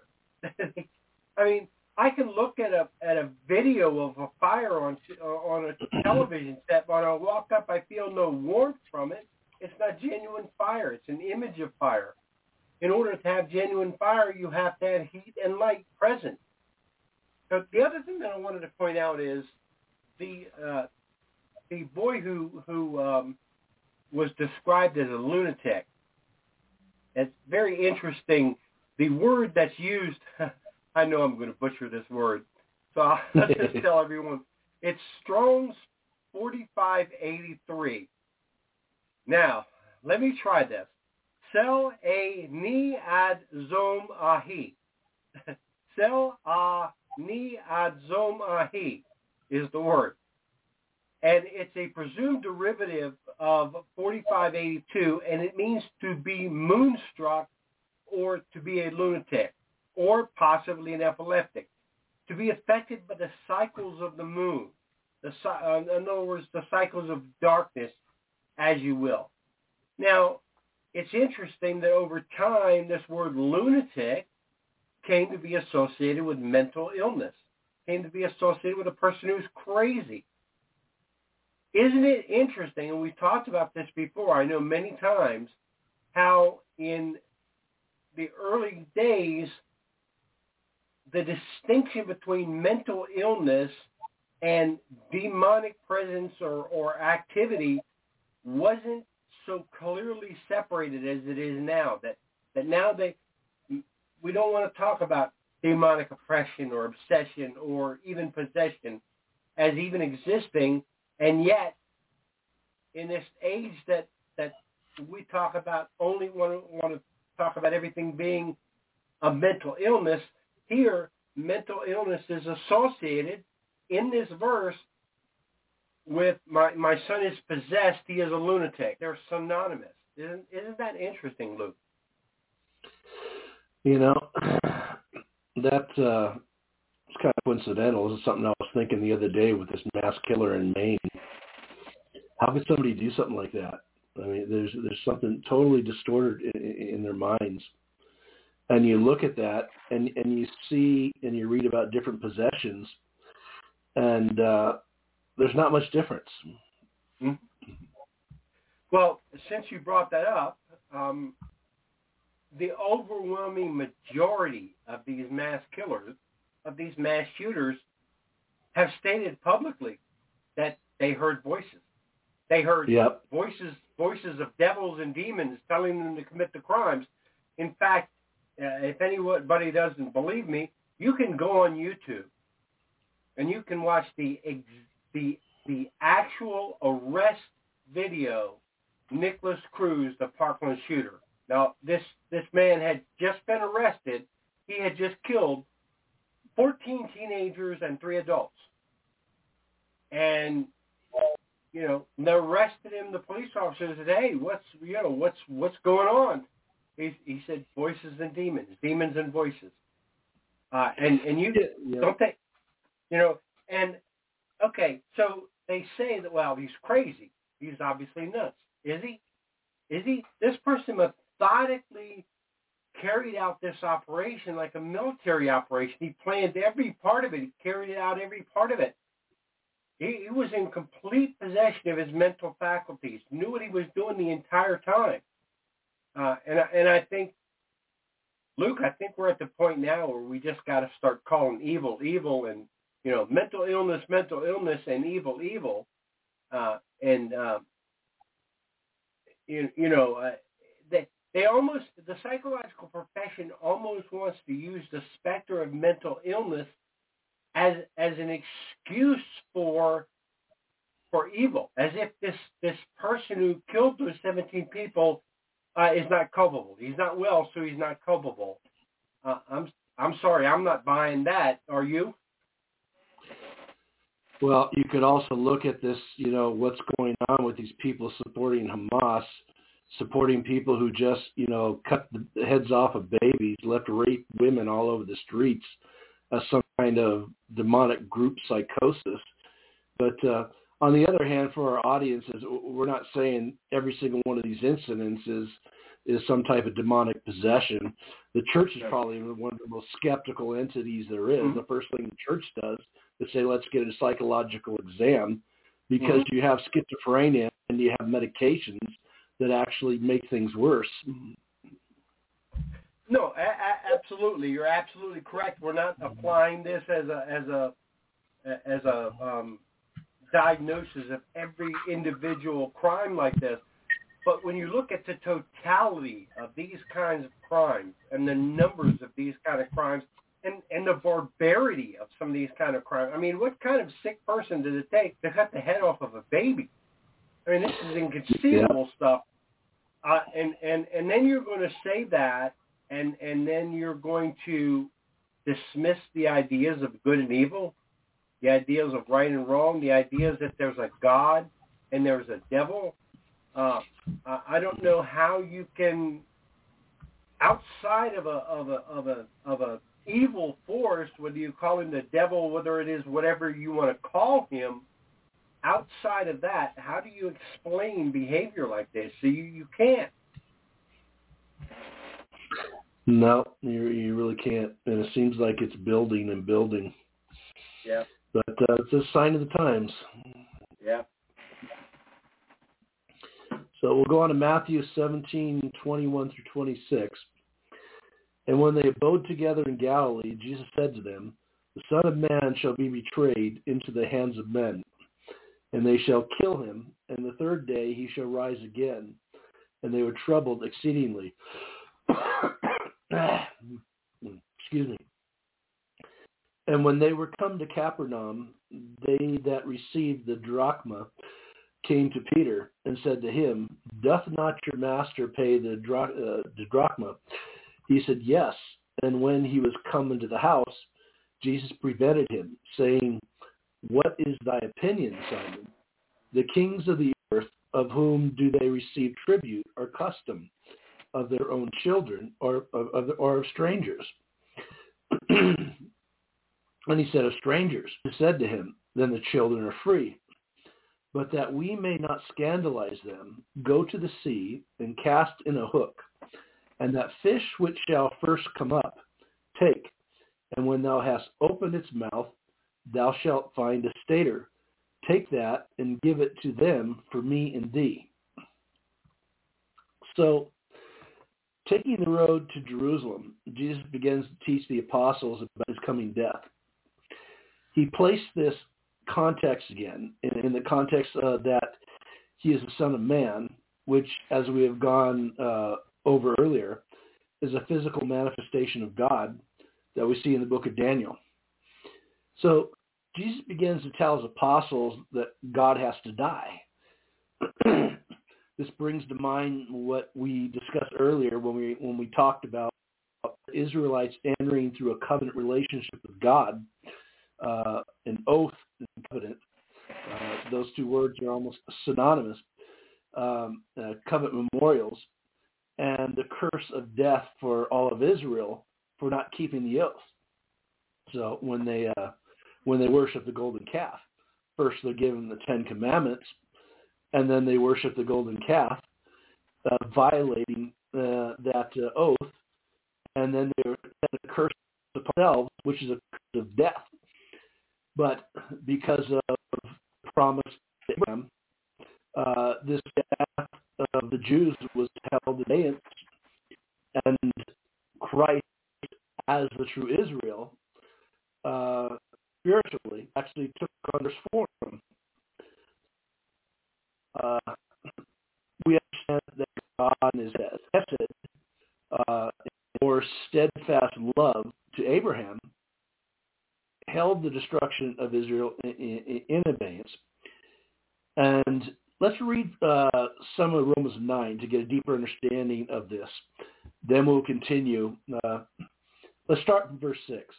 I mean, I can look at a at a video of a fire on on a television set, but when I walk up, I feel no warmth from it. It's not genuine fire. It's an image of fire. In order to have genuine fire, you have to have heat and light present. So the other thing that I wanted to point out is the uh, the boy who who um, was described as a lunatic. It's very interesting. The word that's used, I know I'm going to butcher this word, so I'll just tell everyone. It's Strong's forty-five eighty-three. Now, let me try this. Sel a ni ad zom ahi. Sel a ni ad zom ahi is the word. And it's a presumed derivative of forty-five eighty-two, and it means to be moonstruck or to be a lunatic or possibly an epileptic, to be affected by the cycles of the moon, the uh, in other words, the cycles of darkness, as you will. Now, it's interesting that over time, this word lunatic came to be associated with mental illness, came to be associated with a person who's crazy. Isn't it interesting, and we've talked about this before, I know many times, how in the early days, the distinction between mental illness and demonic presence or, or activity wasn't so clearly separated as it is now. That, that now they, we don't want to talk about demonic oppression or obsession or even possession as even existing. And yet, in this age that, that we talk about, only want to, want to talk about everything being a mental illness, here, mental illness is associated in this verse with my, my son is possessed, he is a lunatic. They're synonymous. Isn't, isn't that interesting, Luke? You know, that uh, it's kind of coincidental. This is something I was thinking the other day with this mass killer in Maine. How could somebody do something like that? I mean, there's there's something totally distorted in, in their minds. And you look at that, and, and you see, and you read about different possessions, and uh, there's not much difference. Mm-hmm. Well, since you brought that up, um, the overwhelming majority of these mass killers, of these mass shooters, have stated publicly that they heard voices. They heard yep. voices, voices of devils and demons telling them to commit the crimes. In fact, uh, if anybody doesn't believe me, you can go on YouTube and you can watch the ex- the the actual arrest video. Nicholas Cruz, the Parkland shooter. Now, this this man had just been arrested. He had just killed fourteen teenagers and three adults. And, you know, they arrested him. The police officer said, "Hey, what's you know what's what's going on?" He, he said, "Voices and demons, demons and voices." Uh, and and you yeah. don't think, you know, and okay, so they say that, well, he's crazy. He's obviously nuts. Is he? Is he? This person methodically carried out this operation like a military operation. He planned every part of it. He carried out every part of it. He, he was in complete possession of his mental faculties, knew what he was doing the entire time. Uh, and, and I think, Luke, I think we're at the point now where we just got to start calling evil, evil, and, you know, mental illness, mental illness, and evil, evil. Uh, and, um, you, you know, uh, they, they almost, the psychological profession almost wants to use the specter of mental illness as as an excuse for for evil, as if this, this person who killed those seventeen people uh, is not culpable. He's not well, so he's not culpable. Uh, I'm I'm sorry, I'm not buying that. Are you? Well, you could also look at this, you know, what's going on with these people supporting Hamas, supporting people who just, you know, cut the heads off of babies, left rape women all over the streets as some kind of demonic group psychosis. But uh, on the other hand, for our audiences, we're not saying every single one of these incidents is, is some type of demonic possession. The church is probably one of the most skeptical entities there is. Mm-hmm. The first thing the church does is say, let's get a psychological exam, because mm-hmm. you have schizophrenia and you have medications that actually make things worse. No, a- a- absolutely. You're absolutely correct. We're not applying this as a as a as a um, diagnosis of every individual crime like this. But when you look at the totality of these kinds of crimes and the numbers of these kind of crimes and, and the barbarity of some of these kind of crimes, I mean, what kind of sick person does it take to cut the head off of a baby? I mean, this is inconceivable yeah. stuff. Uh, and, and, and then you're going to say that, and, and then you're going to dismiss the ideas of good and evil, the ideas of right and wrong, the ideas that there's a God and there's a devil. Uh, I don't know how you can, outside of a of a of a of a evil force, whether you call him the devil, whether it is whatever you want to call him, outside of that, how do you explain behavior like this? So you, you can't. No, you you really can't, and it seems like it's building and building. Yeah. But uh, it's a sign of the times. Yeah. So we'll go on to Matthew seventeen, twenty-one through twenty-six. And when they abode together in Galilee, Jesus said to them, the Son of Man shall be betrayed into the hands of men, and they shall kill him, and the third day he shall rise again. And they were troubled exceedingly. Excuse me. And when they were come to Capernaum, they that received the drachma came to Peter and said to him, doth not your master pay the, dra- uh, the drachma? He said, yes. And when he was come into the house, Jesus prevented him, saying, what is thy opinion, Simon? The kings of the earth, of whom do they receive tribute or custom? Of their own children or of, of, or of strangers? And he said, of strangers. He said to him, then the children are free. but that we may not scandalize them, go to the sea and cast in a hook, and that fish which shall first come up, take, and when thou hast opened its mouth, thou shalt find a stater. Take that and give it to them for me and thee. So, taking the road to Jerusalem, Jesus begins to teach the apostles about his coming death. He placed this context again, in, in the context uh, that he is the Son of Man, which, as we have gone uh, over earlier, is a physical manifestation of God that we see in the book of Daniel. So Jesus begins to tell his apostles that God has to die. This brings to mind what we discussed earlier when we when we talked about Israelites entering through a covenant relationship with God, uh, an oath and covenant. Uh, those two words are almost synonymous. Um, uh, covenant memorials, and the curse of death for all of Israel for not keeping the oath. So when they uh, when they worship the golden calf, first they're given the Ten Commandments, and then they worship the golden calf, uh, violating uh, that uh, oath, and then they're a curse upon themselves, which is a curse of death. But because of the promise to Abraham, uh, this death of the Jews was held in abeyance, and Christ, as the true Israel, uh, spiritually actually took on this form. Uh, we understand that God is tested uh, or steadfast love to Abraham, held the destruction of Israel in, in, in abeyance. And let's read uh, some of Romans nine to get a deeper understanding of this. Then we'll continue. Uh, let's start from verse six.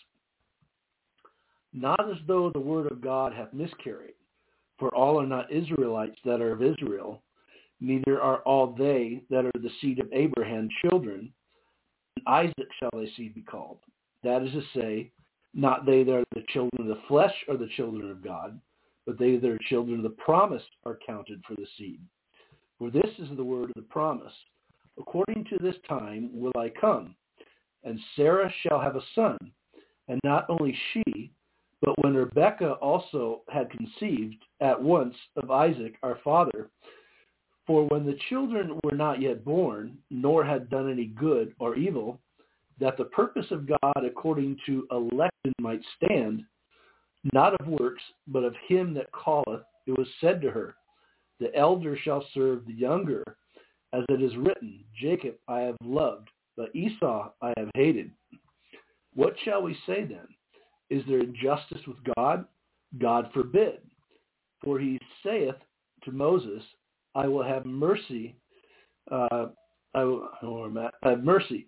Not as though the word of God hath miscarried, for all are not Israelites that are of Israel, neither are all they that are the seed of Abraham children. And Isaac shall thy seed be called. That is to say, not they that are the children of the flesh are the children of God, but they that are children of the promise are counted for the seed. For this is the word of the promise. According to this time will I come, and Sarah shall have a son, and not only she, but when Rebekah also had conceived at once of Isaac our father, for when the children were not yet born, nor had done any good or evil, that the purpose of God according to election might stand, not of works, but of him that calleth, it was said to her, the elder shall serve the younger, as it is written, Jacob I have loved, but Esau I have hated. What shall we say then? Is there injustice with God? God forbid. For he saith to Moses, I will have mercy. Uh, I will oh, I'm at, I have mercy.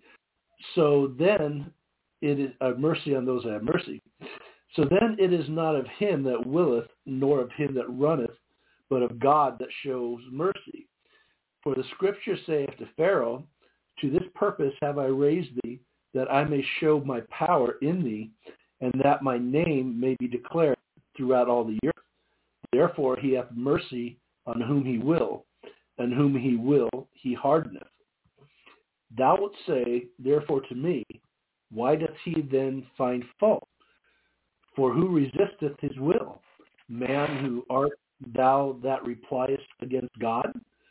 So then it is uh, mercy on those that have mercy. So then it is not of him that willeth, nor of him that runneth, but of God that shows mercy. For the scripture saith to Pharaoh, to this purpose have I raised thee, that I may show my power in thee, and that my name may be declared throughout all the earth. Therefore he hath mercy on whom he will, and whom he will he hardeneth. Thou wilt say, therefore to me, why doth he then find fault? For who resisteth his will? Man, who art thou that repliest against God?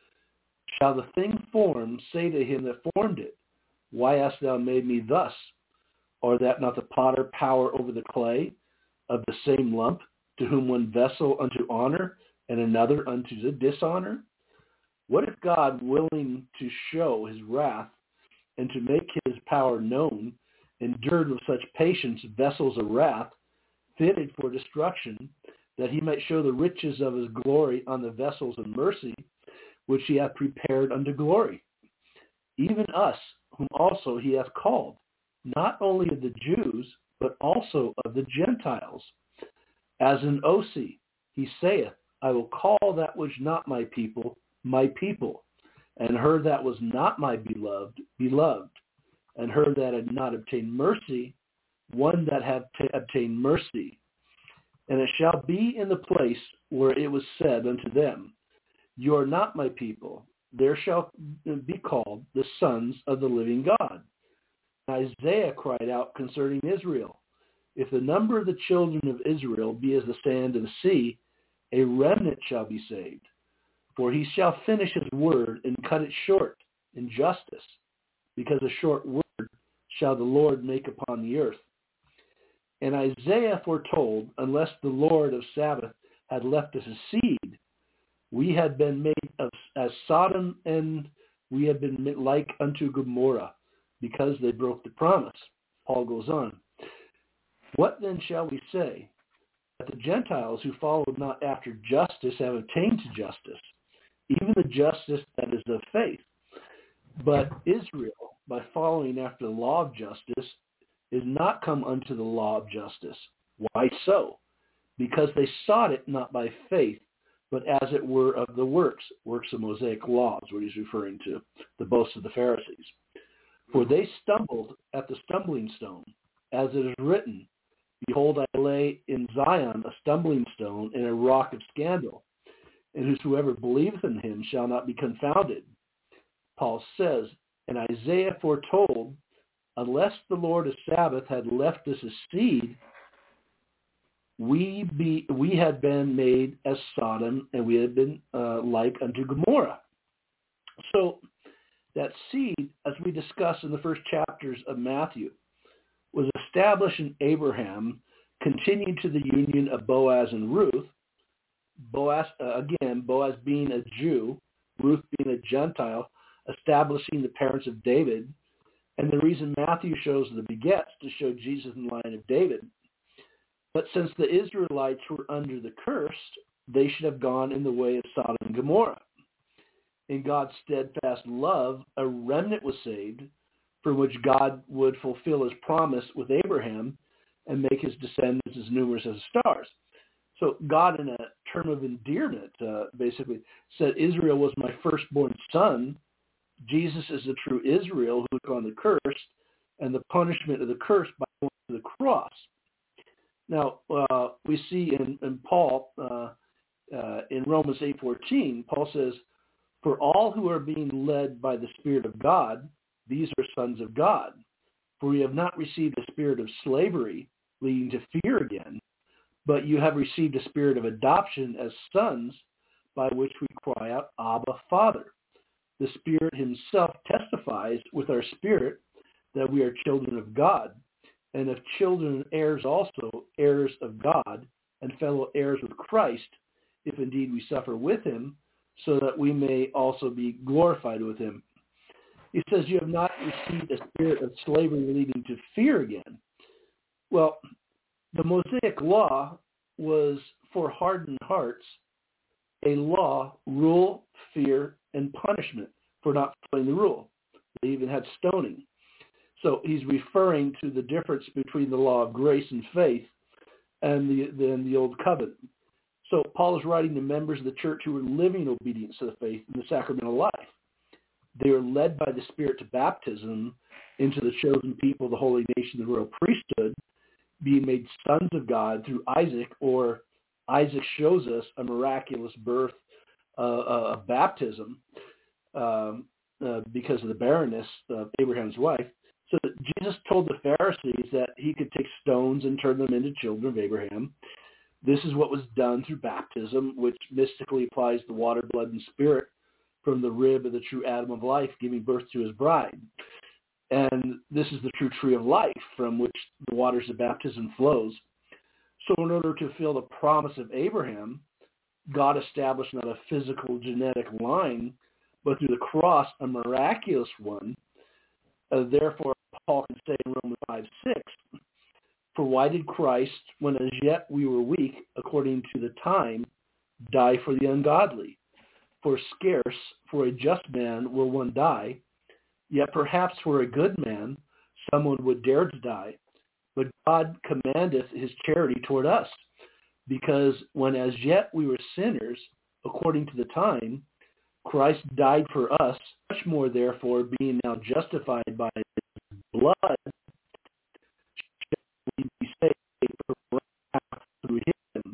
Shall the thing formed say to him that formed it, why hast thou made me thus? Or that not the potter power over the clay of the same lump, to whom one vessel unto honor and another unto the dishonor? What if God, willing to show his wrath and to make his power known, endured with such patience vessels of wrath, fitted for destruction, that he might show the riches of his glory on the vessels of mercy, which he hath prepared unto glory? Even us, whom also he hath called, not only of the Jews, but also of the Gentiles. As in Osee, he saith, I will call that which not my people, my people, and her that was not my beloved, beloved, and her that had not obtained mercy, one that had t- obtained mercy. And it shall be in the place where it was said unto them, You are not my people. There shall be called the sons of the living God. Isaiah cried out concerning Israel, If the number of the children of Israel be as the sand of the sea, a remnant shall be saved. For he shall finish his word and cut it short in justice, because a short word shall the Lord make upon the earth. And Isaiah foretold, unless the Lord of Sabbath had left us a seed, we had been made of, as Sodom, and we had been like unto Gomorrah, because they broke the promise. Paul goes on. What then shall we say? That the Gentiles who followed not after justice have attained to justice, even the justice that is of faith. But Israel, by following after the law of justice, is not come unto the law of justice. Why so? Because they sought it not by faith, but as it were of the works, works of Mosaic law is what he's referring to, the boast of the Pharisees. For they stumbled at the stumbling stone, as it is written, Behold, I lay in Zion a stumbling stone and a rock of scandal, and whosoever believeth in him shall not be confounded. Paul says, and Isaiah foretold, unless the Lord of Sabbath had left us a seed, we be we had been made as Sodom, and we had been uh, like unto Gomorrah. So that seed, as we discussed in the first chapters of Matthew, was established in Abraham, continued to the union of Boaz and Ruth. Boaz, uh, again, Boaz being a Jew, Ruth being a Gentile, establishing the parents of David. And the reason Matthew shows the begets to show Jesus in the line of David. But since the Israelites were under the curse, they should have gone in the way of Sodom and Gomorrah. In God's steadfast love, a remnant was saved, for which God would fulfill his promise with Abraham and make his descendants as numerous as stars. So God, in a term of endearment, uh, basically said, Israel was my firstborn son. Jesus is the true Israel who took on the curse and the punishment of the curse by going to the cross. Now, uh, we see in, in Paul, uh, uh, in Romans eight fourteen, Paul says, For all who are being led by the Spirit of God, these are sons of God. For we have not received a spirit of slavery, leading to fear again, but you have received a spirit of adoption as sons, by which we cry out, Abba, Father. The Spirit himself testifies with our spirit that we are children of God, and if children, heirs also, heirs of God, and fellow heirs with Christ, if indeed we suffer with him, so that we may also be glorified with him. He says, you have not received a spirit of slavery leading to fear again. Well, the Mosaic law was for hardened hearts a law, rule, fear, and punishment for not following the rule. They even had stoning. So he's referring to the difference between the law of grace and faith and the, the, and the old covenant. So Paul is writing to members of the church who were living in obedience to the faith in the sacramental life. They were led by the Spirit to baptism into the chosen people, the holy nation, the royal priesthood, being made sons of God through Isaac, or Isaac shows us a miraculous birth uh, uh, of baptism um, uh, because of the barrenness of Abraham's wife. So that Jesus told the Pharisees that he could take stones and turn them into children of Abraham. This is what was done through baptism, which mystically applies the water, blood, and spirit from the rib of the true Adam of life, giving birth to his bride. And this is the true tree of life from which the waters of baptism flows. So in order to fulfill the promise of Abraham, God established not a physical genetic line, but through the cross, a miraculous one. Uh, therefore, Paul can say in Romans five six, For why did Christ, when as yet we were weak, according to the time, die for the ungodly? For scarce for a just man will one die, yet perhaps for a good man someone would dare to die. But God commandeth his charity toward us, because when as yet we were sinners, according to the time, Christ died for us. Much more therefore, being now justified by his blood, shall we be saved through him.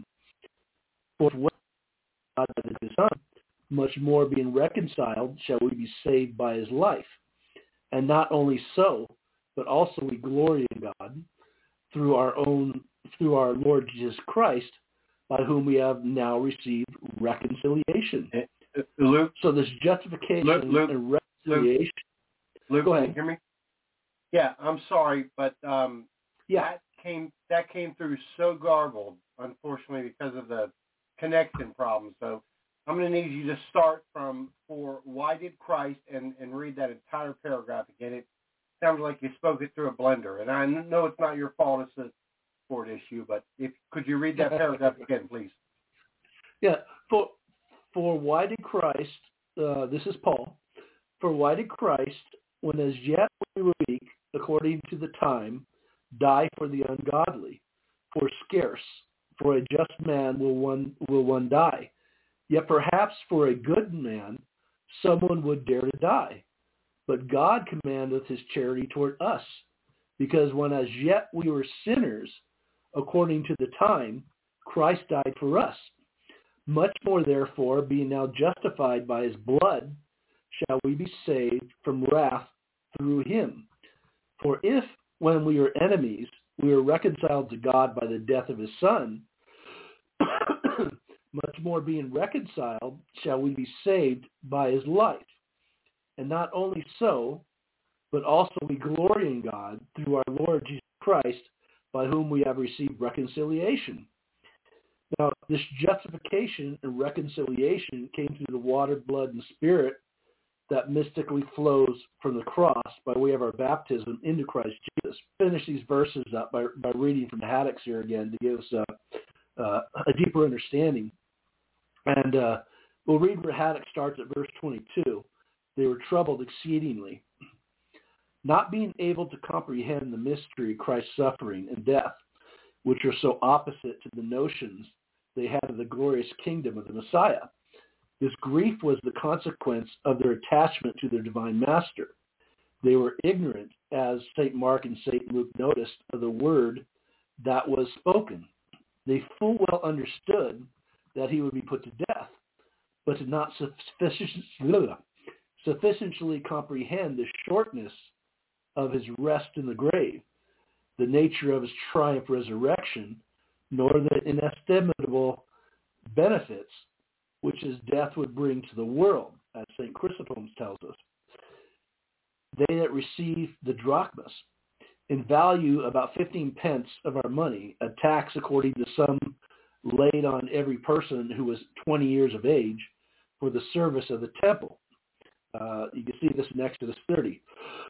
much more being reconciled shall we be saved by his life. And not only so, but also we glory in God through our own, through our Lord Jesus Christ, by whom we have now received reconciliation. Uh, Luke, so there's justification Luke, Luke, and reconciliation. Luke, Go ahead. Can you hear me? Yeah, I'm sorry, but um, yeah. that came that came through so garbled, unfortunately, because of the connection problem. So I'm going to need you to start from for why did Christ and, and read that entire paragraph again. It sounds like you spoke it through a blender, and I know it's not your fault. It's a sport issue, but if could you read that paragraph again, please? Yeah. For for why did Christ? Uh, this is Paul. For why did Christ, when as yet we were weak, according to the time, die for the ungodly? For scarce, for a just man will one will one die. Yet perhaps for a good man, someone would dare to die. But God commandeth his charity toward us, because when as yet we were sinners, according to the time, Christ died for us. Much more therefore, being now justified by his blood, shall we be saved from wrath through him. For if, when we were enemies, we were reconciled to God by the death of his Son, much more being reconciled shall we be saved by his life. And not only so, but also we glory in God through our Lord Jesus Christ, by whom we have received reconciliation. Now, this justification and reconciliation came through the water, blood, and spirit that mystically flows from the cross by way of our baptism into Christ Jesus. Finish these verses up by, by reading from Haddock's here again to give us uh, uh, a deeper understanding. And uh, we'll read where Haddock starts at verse twenty-two. They were troubled exceedingly, not being able to comprehend the mystery of Christ's suffering and death, which are so opposite to the notions they had of the glorious kingdom of the Messiah. This grief was the consequence of their attachment to their divine master. They were ignorant, as Saint Mark and Saint Luke noticed, of the word that was spoken. They full well understood that he would be put to death, but did not sufficiently, sufficiently comprehend the shortness of his rest in the grave, the nature of his triumph resurrection, nor the inestimable benefits which his death would bring to the world, as Saint Chrysostom tells us. They that receive the drachmas, in value about fifteen pence of our money, a tax according to some laid on every person who was twenty years of age for the service of the temple. Uh, you can see this in Exodus thirty.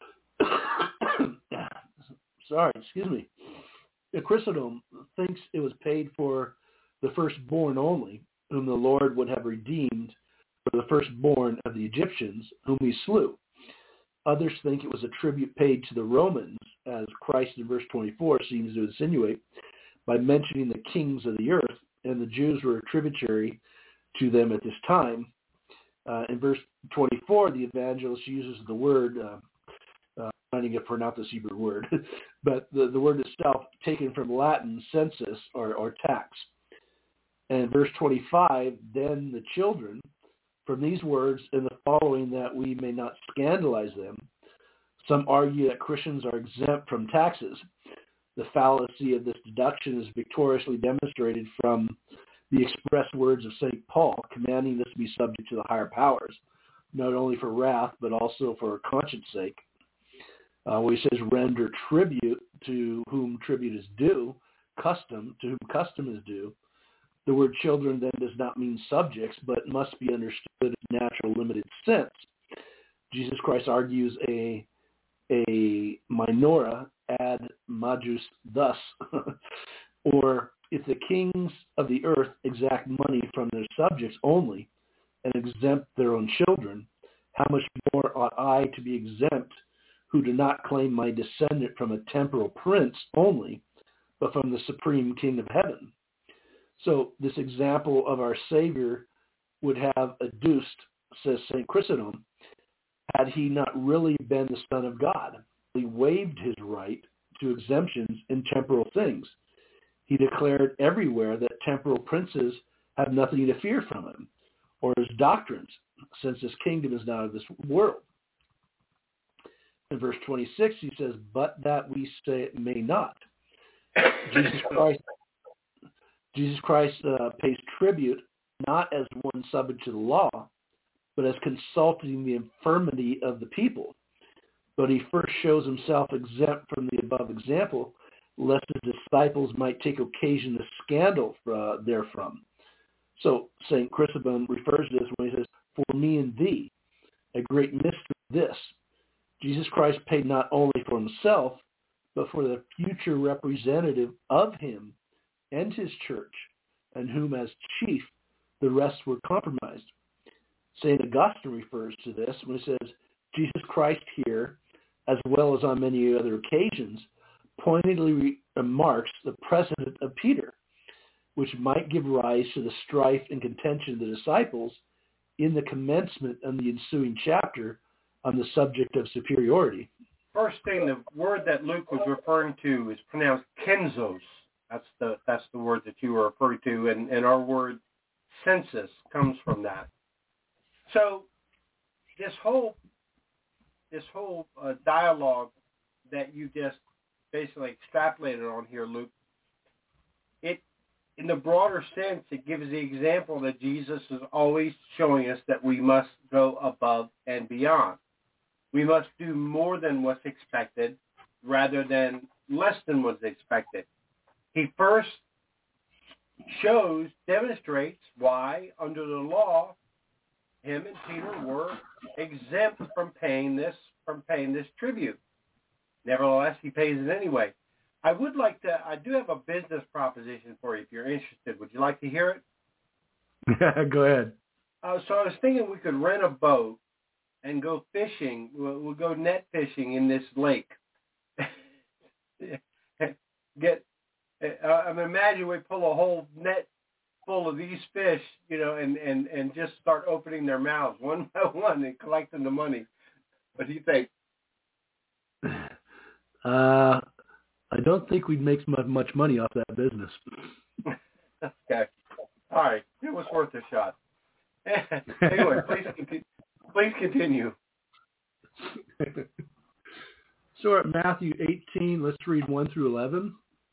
Sorry, excuse me. Chrysostom thinks it was paid for the firstborn only, whom the Lord would have redeemed for the firstborn of the Egyptians, whom he slew. Others think it was a tribute paid to the Romans, as Christ in verse twenty-four seems to insinuate, by mentioning the kings of the earth, and the Jews were tributary to them at this time. Uh, in verse twenty-four, the evangelist uses the word, uh, uh, trying to pronounce this Hebrew word, but the, the word itself taken from Latin, census, or, or tax. And in verse twenty-five, then the children, from these words and the following that we may not scandalize them, some argue that Christians are exempt from taxes. The fallacy of this deduction is victoriously demonstrated from the express words of Saint Paul, commanding us to be subject to the higher powers, not only for wrath, but also for conscience sake. Uh, where he says, render tribute to whom tribute is due, custom to whom custom is due. The word children then does not mean subjects, but must be understood in natural limited sense. Jesus Christ argues a a minora ad majus thus, or if the kings of the earth exact money from their subjects only and exempt their own children, how much more ought I to be exempt, who do not claim my descendant from a temporal prince only, but from the supreme King of heaven? So this example of our Savior would have adduced, says Saint Chrysostom, had he not really been the Son of God. He waived his right to exemptions in temporal things. He declared everywhere that temporal princes have nothing to fear from him, or his doctrines. since his kingdom is not of this world. In verse twenty-six, he says, but that we say may not. Jesus Christ, Jesus Christ uh, pays tribute not as one subject to the law, but as consulting the infirmity of the people. But he first shows himself exempt from the above example, lest his disciples might take occasion to scandal uh, therefrom. So Saint Chrysostom refers to this when he says, for me and thee, a great mystery this. Jesus Christ paid not only for himself, but for the future representative of him and his church, and whom as chief the rest were compromised. Saint Augustine refers to this when he says, Jesus Christ here, as well as on many other occasions, pointedly remarks the precedent of Peter, which might give rise to the strife and contention of the disciples in the commencement of the ensuing chapter on the subject of superiority. First thing, the word that Luke was referring to is pronounced kenzos. That's the that's the word that you were referring to, and, and our word census comes from that. So this whole this whole uh, dialogue that you just basically extrapolated on here, Luke, it in the broader sense, it gives the example that Jesus is always showing us that we must go above and beyond. We must do more than what's expected rather than less than what's expected. He first shows, demonstrates why, under the law, him and Peter were exempt from paying this, from paying this tribute. Nevertheless, he pays it anyway. I would like to, I do have a business proposition for you if you're interested. Would you like to hear it? Yeah, go ahead. Uh, so I was thinking we could rent a boat and go fishing. We'll, we'll go net fishing in this lake. Get, uh, I mean, imagine we pull a whole net full of these fish, you know, and, and, and just start opening their mouths one by one and collecting the money. What do you think? Uh, I don't think we'd make much money off that business. Okay. All right. It was worth a shot. Anyway, please continue. Please continue. So we're at Matthew eighteen. Let's read one through eleven.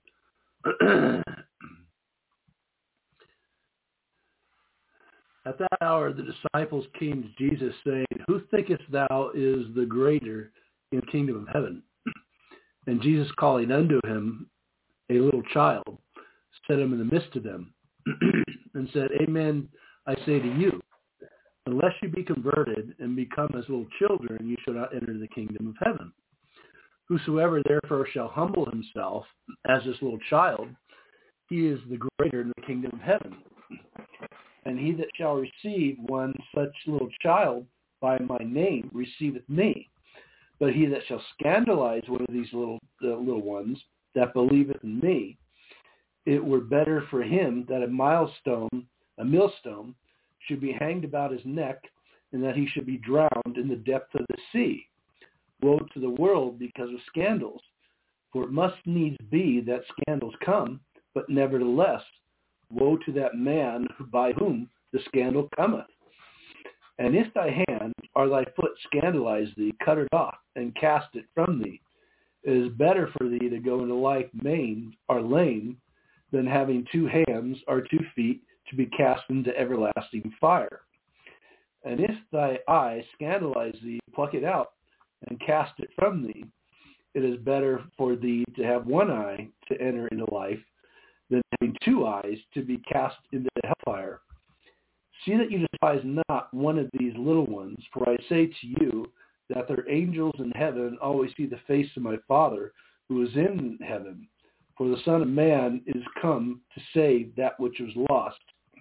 At that hour, the disciples came to Jesus, saying, who thinkest thou is the greater in the kingdom of heaven? And Jesus, calling unto him a little child, set him in the midst of them, and said, amen, I say to you, unless you be converted and become as little children, you shall not enter the kingdom of heaven. Whosoever therefore shall humble himself as this little child, he is the greater in the kingdom of heaven. And he that shall receive one such little child by my name receiveth me. But he that shall scandalize one of these little uh, little ones that believeth in me, it were better for him that a milestone, a millstone, should be hanged about his neck, and that he should be drowned in the depth of the sea. Woe to the world because of scandals, for it must needs be that scandals come, but nevertheless, woe to that man by whom the scandal cometh. And if thy hand or thy foot scandalize thee, cut it off and cast it from thee. It is better for thee to go into life maimed or lame than having two hands or two feet to be cast into everlasting fire. And if thy eye scandalize thee, pluck it out and cast it from thee. It is better for thee to have one eye to enter into life than having two eyes to be cast into hellfire. See that you despise not one of these little ones, for I say to you that their angels in heaven always see the face of my Father who is in heaven. For the Son of Man is come to save that which was lost.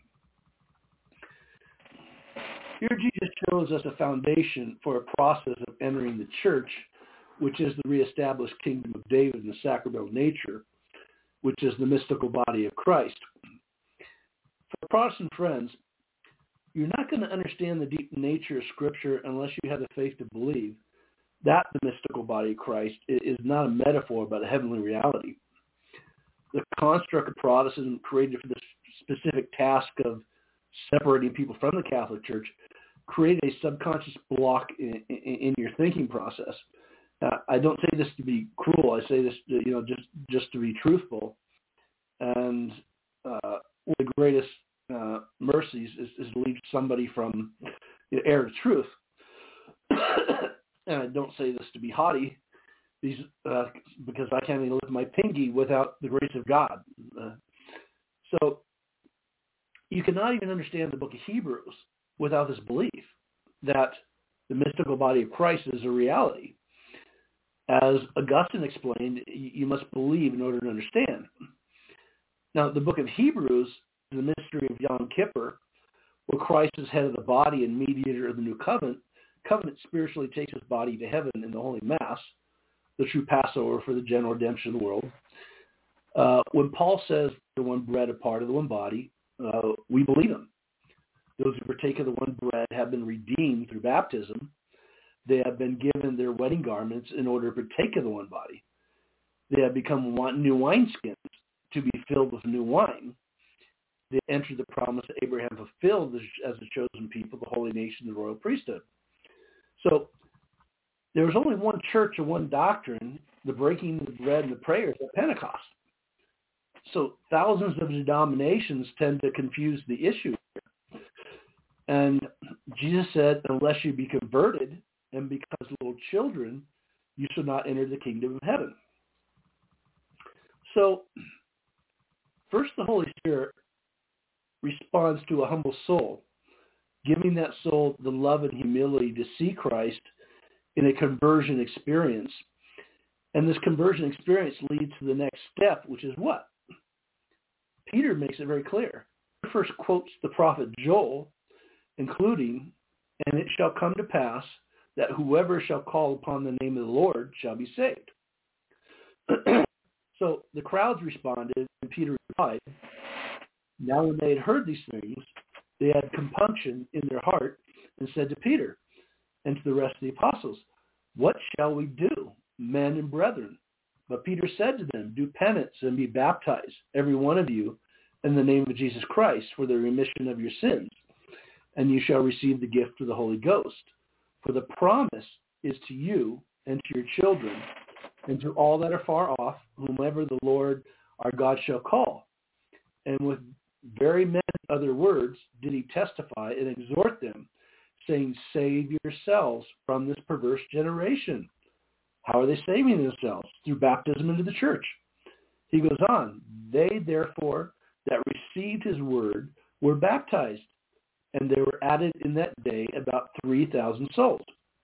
Here Jesus shows us a foundation for a process of entering the church, which is the reestablished kingdom of David and the sacramental nature, which is the mystical body of Christ. For Protestant friends, you're not going to understand the deep nature of Scripture unless you have the faith to believe that the mystical body of Christ is not a metaphor but a heavenly reality. The construct of Protestantism created for the specific task of separating people from the Catholic Church create a subconscious block in, in, in your thinking process. Uh, I don't say this to be cruel. I say this, to, you know, just just to be truthful. And uh, one of the greatest uh, mercies is, is to lead somebody from the error to truth. And I don't say this to be haughty, these, uh, because I can't even lift my pinky without the grace of God. Uh, so you cannot even understand the book of Hebrews without this belief that the mystical body of Christ is a reality. As Augustine explained, you must believe in order to understand. Now, the book of Hebrews, the mystery of Yom Kippur, where Christ is head of the body and mediator of the new covenant, covenant spiritually takes his body to heaven in the Holy Mass, the true Passover for the general redemption of the world. Uh, when Paul says the one bread, a part of the one body, uh, we believe him. Those who partake of the one bread have been redeemed through baptism. They have been given their wedding garments in order to partake of the one body. They have become one, new wineskins to be filled with new wine. They entered the promise that Abraham fulfilled as the chosen people, the holy nation, the royal priesthood. So there was only one church and one doctrine, the breaking of the bread and the prayers at Pentecost. So thousands of denominations tend to confuse the issue. And Jesus said, unless you be converted and become little children, you shall not enter the kingdom of heaven. So first, the Holy Spirit responds to a humble soul, giving that soul the love and humility to see Christ in a conversion experience. And this conversion experience leads to the next step, which is what? Peter makes it very clear. He first quotes the prophet Joel, including, and it shall come to pass that whoever shall call upon the name of the Lord shall be saved. So the crowds responded, and Peter replied, now when they had heard these things, they had compunction in their heart and said to Peter and to the rest of the apostles, what shall we do, men and brethren? But Peter said to them, do penance and be baptized, every one of you, in the name of Jesus Christ for the remission of your sins, and you shall receive the gift of the Holy Ghost. For the promise is to you and to your children and to all that are far off, whomever the Lord our God shall call. And with very many other words did he testify and exhort them, saying, save yourselves from this perverse generation. How are they saving themselves? Through baptism into the church. He goes on, they therefore that received his word were baptized, and there were added in that day about three thousand souls.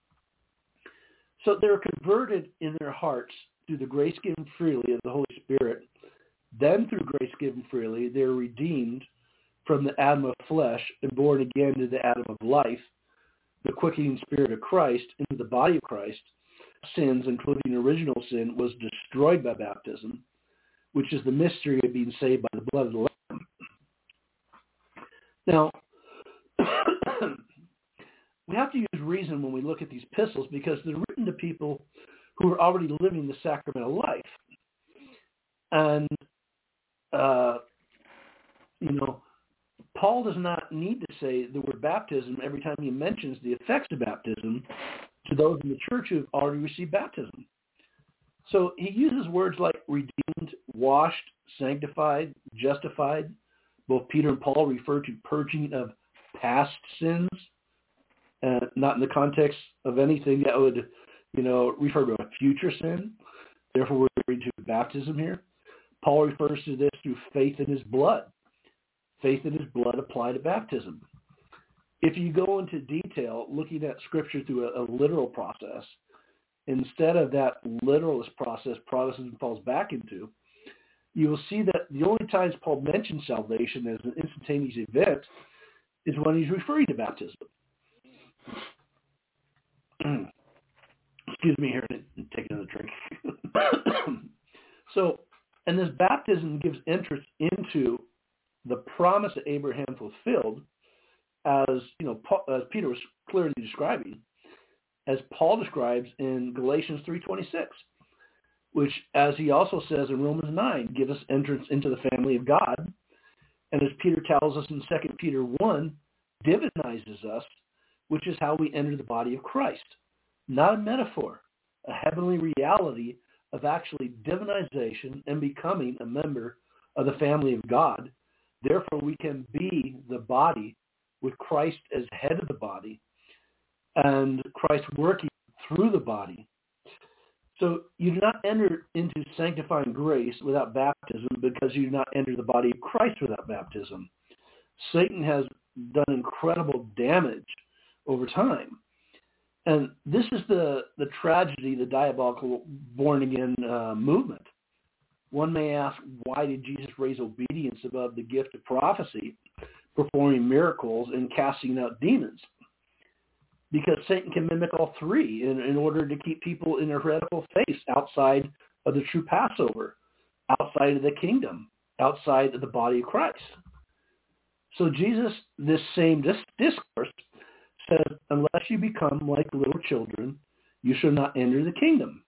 So they were converted in their hearts through the grace given freely of the Holy Spirit. Then through grace given freely, they are redeemed from the Adam of flesh and born again to the Adam of life, the quickening spirit of Christ into the body of Christ. Sins, including original sin, was destroyed by baptism, which is the mystery of being saved by the blood of the Lamb. Now, we have to use reason when we look at these epistles because they're written to people who are already living the sacramental life. And, uh, you know, Paul does not need to say the word baptism every time he mentions the effects of baptism to those in the church who have already received baptism. So he uses words like redeemed, washed, sanctified, justified. Both Peter and Paul refer to purging of past sins, uh, not in the context of anything that would, you know, refer to a future sin. Therefore, we're referring to baptism here. Paul refers to this through faith in his blood. Faith in his blood applied to baptism. If you go into detail looking at Scripture through a, a literal process, instead of that literalist process Protestantism falls back into, you will see that the only times Paul mentions salvation as an instantaneous event is when he's referring to baptism. Excuse me here, take another drink. So, and this baptism gives entrance into the promise that Abraham fulfilled, as you know, Paul, as Peter was clearly describing, as Paul describes in Galatians three twenty-six, which, as he also says in Romans nine, gives us entrance into the family of God, and as Peter tells us in Second Peter one, divinizes us which is how we enter the body of Christ. Not a metaphor, a heavenly reality of actually divinization and becoming a member of the family of God. Therefore, we can be the body with Christ as head of the body and Christ working through the body. So you do not enter into sanctifying grace without baptism because you do not enter the body of Christ without baptism. Satan has done incredible damage over time. And this is the, the tragedy, the diabolical born-again uh, movement. One may ask, why did Jesus raise obedience above the gift of prophecy, performing miracles and casting out demons? Because Satan can mimic all three in, in order to keep people in a heretical faith outside of the true Passover, outside of the kingdom, outside of the body of Christ. So Jesus, this same dis- discourse, says, unless you become like little children, you shall not enter the kingdom.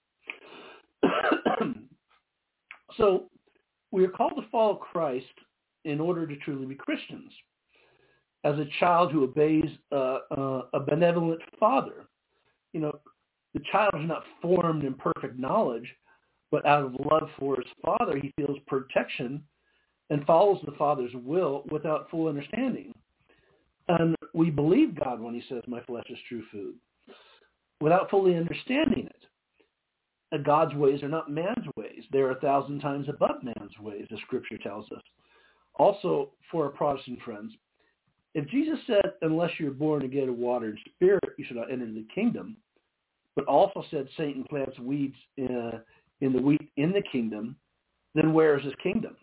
So we are called to follow Christ in order to truly be Christians. As a child who obeys uh, uh, a benevolent father, you know, the child is not formed in perfect knowledge, but out of love for his father, he feels protection and follows the father's will without full understanding. And we believe God when he says, my flesh is true food, without fully understanding it. And God's ways are not man's ways. They're a thousand times above man's ways, as Scripture tells us. Also, for our Protestant friends, if Jesus said, unless you're born again of water and spirit, you should not enter the kingdom, but also said Satan plants weeds in, in the wheat in the kingdom, then where is his kingdom?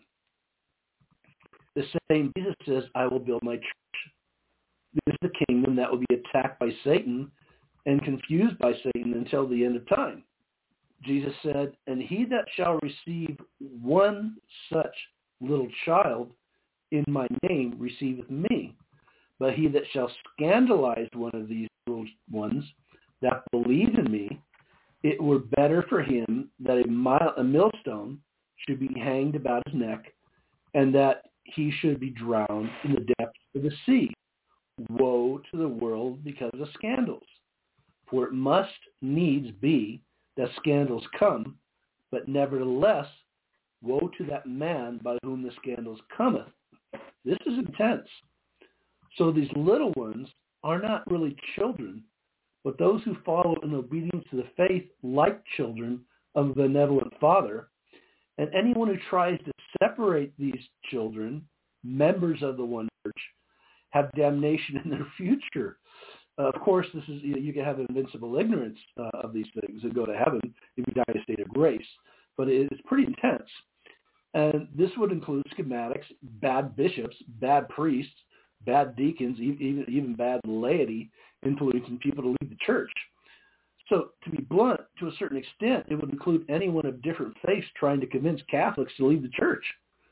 The same Jesus says, I will build my church. This is the kingdom that will be attacked by Satan and confused by Satan until the end of time. Jesus said, and he that shall receive one such little child in my name receiveth me. But he that shall scandalize one of these little ones that believe in me, it were better for him that a, mile, a millstone should be hanged about his neck, and that he should be drowned in the depths of the sea. Woe to the world because of scandals. For it must needs be that scandals come, but nevertheless, woe to that man by whom the scandals cometh. This is intense. So these little ones are not really children, but those who follow in obedience to the faith like children of a benevolent Father. And anyone who tries to separate these children, members of the one church, have damnation in their future. Uh, of course, this is you, know, you can have invincible ignorance uh, of these things and go to heaven if you die in a state of grace. But it, it's pretty intense. And this would include schismatics, bad bishops, bad priests, bad deacons, even, even bad laity, influencing people to leave the church. So to be blunt, to a certain extent, it would include anyone of different faiths trying to convince Catholics to leave the church.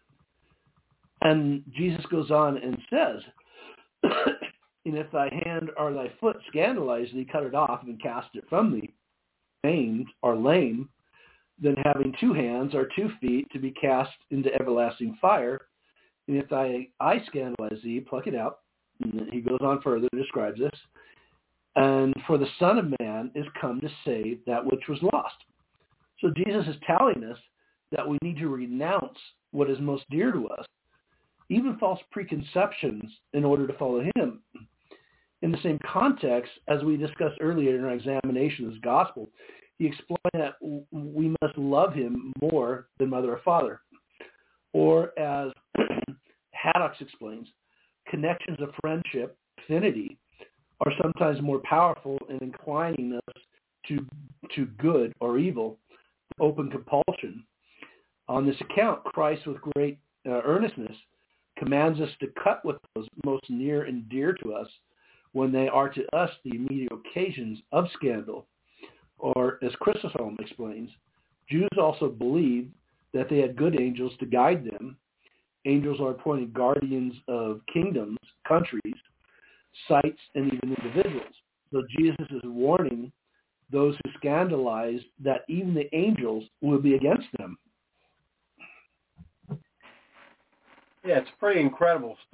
And Jesus goes on and says, and if thy hand or thy foot scandalize thee, cut it off and cast it from thee. Maimed or lame, then having two hands or two feet to be cast into everlasting fire. And if thy eye scandalize thee, pluck it out. And he goes on further, describes this. And for the Son of Man is come to save that which was lost. So Jesus is telling us that we need to renounce what is most dear to us, even false preconceptions, in order to follow him. In the same context, as we discussed earlier in our examination of his gospel, he explained that we must love him more than mother or father. Or as Haddox explains, connections of friendship, affinity, are sometimes more powerful in inclining us to to good or evil, open compulsion. On this account, Christ, with great uh, earnestness, commands us to cut with those most near and dear to us when they are to us the immediate occasions of scandal. Or, as Chrysostom explains, Jews also believed that they had good angels to guide them. Angels are appointed guardians of kingdoms, countries, sites, and even individuals. So Jesus is warning those who scandalize that even the angels will be against them. Yeah, it's pretty incredible stuff.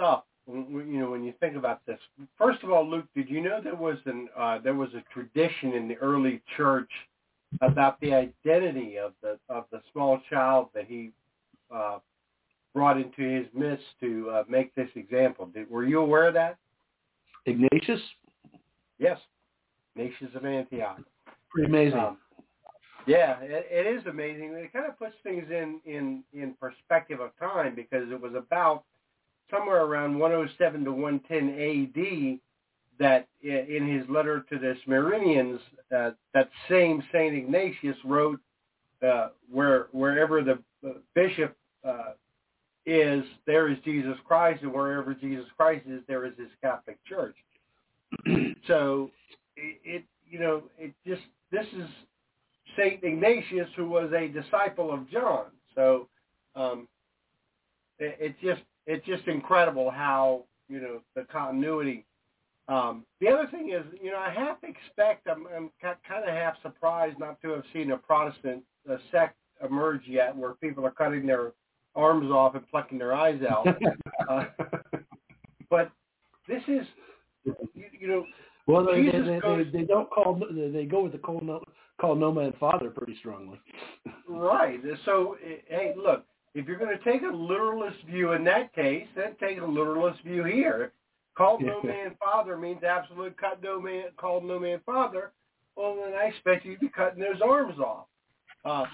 you know, when you think about this, first of all, Luke, did you know there was an uh, there was a tradition in the early church about the identity of the of the small child that he uh, brought into his midst to uh, make this example? Did, were you aware of that? Ignatius? Yes, Ignatius of Antioch. Pretty amazing. Um, yeah, it, it is amazing. It kind of puts things in, in, in perspective of time, because it was about somewhere around one oh seven to one ten A D that in his letter to the Smyrnians, uh, that same Saint Ignatius wrote, uh, where wherever the bishop uh, is, there is Jesus Christ, and wherever Jesus Christ is, there is his Catholic Church. So it, it, you know, it just, this is Saint Ignatius, who was a disciple of John. So um, it, it just, it's just incredible how, you know, the continuity. Um, the other thing is, you know, I half expect, I'm, I'm kind of half surprised not to have seen a Protestant a sect emerge yet, where people are cutting their arms off and plucking their eyes out. uh, but this is, you, you know, well, they, Jesus they, goes, they, they don't call, they go with the call no, call no man father pretty strongly. Right. So, hey, look, if you're going to take a literalist view in that case, then take a literalist view here. Called no man father means absolute cut no man, called no man father. Well, then I expect you to be cutting those arms off. Uh,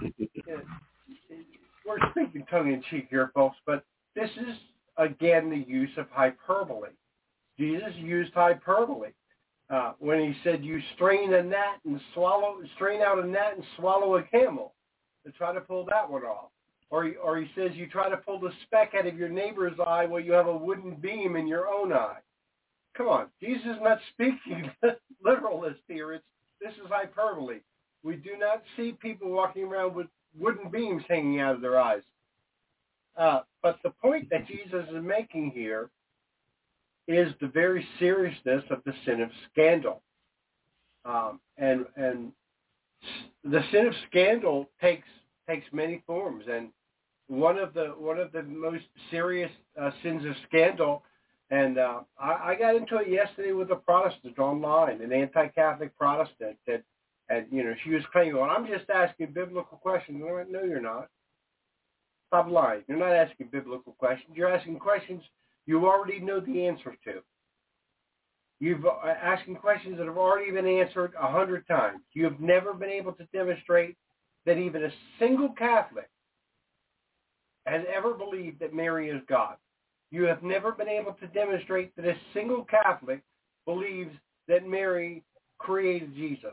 we're speaking tongue-in-cheek here, folks, but this is, again, the use of hyperbole. Jesus used hyperbole uh, when he said, you strain a gnat and swallow, strain out a gnat and swallow a camel, to try to pull that one off. Or he, or he says, you try to pull the speck out of your neighbor's eye while you have a wooden beam in your own eye. Come on, Jesus is not speaking literalist here. It's, this is hyperbole. We do not see people walking around with wooden beams hanging out of their eyes. Uh, but the point that Jesus is making here is the very seriousness of the sin of scandal. Um, and and the sin of scandal takes takes many forms, and one of the one of the most serious uh, sins of scandal, and uh, I, I got into it yesterday with a Protestant online, an anti-Catholic Protestant, that, and you know, she was claiming, well, I'm just asking biblical questions. I went, no, you're not. Stop lying. You're not asking biblical questions. You're asking questions you already know the answer to. You've uh, asking questions that have already been answered a hundred times. You have never been able to demonstrate that even a single Catholic has ever believed that Mary is God. You have never been able to demonstrate that a single Catholic believes that Mary created Jesus.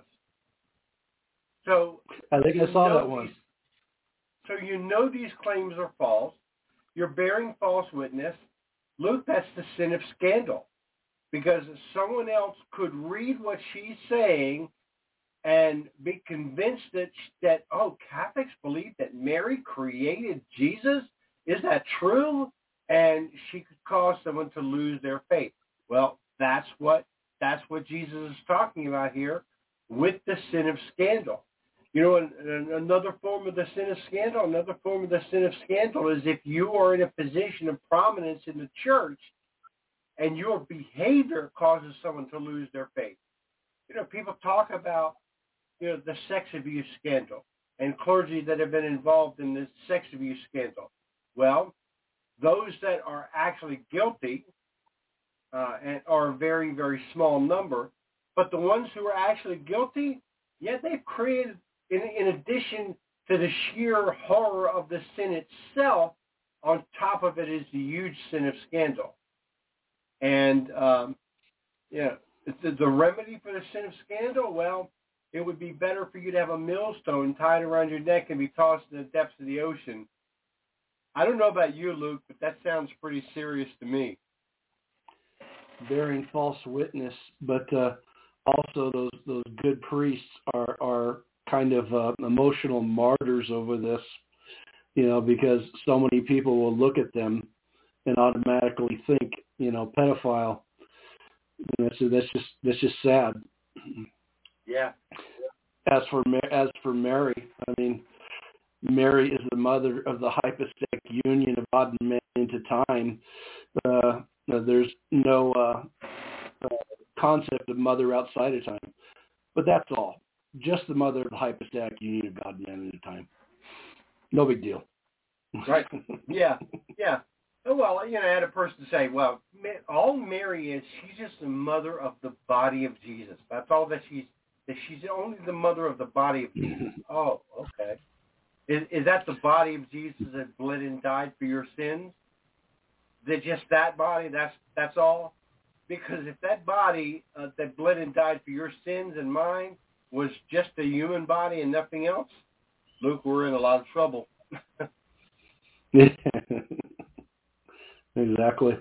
So I think I saw that one. These, so you know these claims are false. You're bearing false witness. Luke, that's the sin of scandal, because someone else could read what she's saying and be convinced that, that oh, Catholics believe that Mary created Jesus? Is that true? And she could cause someone to lose their faith. Well, that's what that's what Jesus is talking about here with the sin of scandal. You know, and, and another form of the sin of scandal, another form of the sin of scandal is if you are in a position of prominence in the church and your behavior causes someone to lose their faith. You know, people talk about, you know, the sex abuse scandal and clergy that have been involved in this sex abuse scandal. Well, those that are actually guilty uh, and are a very, very small number, but the ones who are actually guilty, yeah, they've created, in, in addition to the sheer horror of the sin itself, on top of it is the huge sin of scandal. And, um, yeah, the, the remedy for the sin of scandal, well, it would be better for you to have a millstone tied around your neck and be tossed in the depths of the ocean. I don't know about you, Luke, but that sounds pretty serious to me. Bearing false witness, but uh, also those those good priests are are kind of uh, emotional martyrs over this, you know, because so many people will look at them and automatically think, you know, pedophile. And that's that's just that's just sad. Yeah. As for as for Mary, I mean, Mary is the mother of the hypostatic union of God and man into time. Uh, Uh, there's no uh, uh, concept of mother outside of time. But that's all. Just the mother of the hypostatic union of God and man at a time. No big deal. Right. Yeah. Yeah. Oh, well, you know, I had a person say, well, all Mary is, she's just the mother of the body of Jesus. That's all that she's, that she's only the mother of the body of Jesus. Oh, okay. Is, is that the body of Jesus that bled and died for your sins? Is it just that body? That's that's all? Because if that body uh, that bled and died for your sins and mine was just a human body and nothing else, Luke, we're in a lot of trouble. Exactly.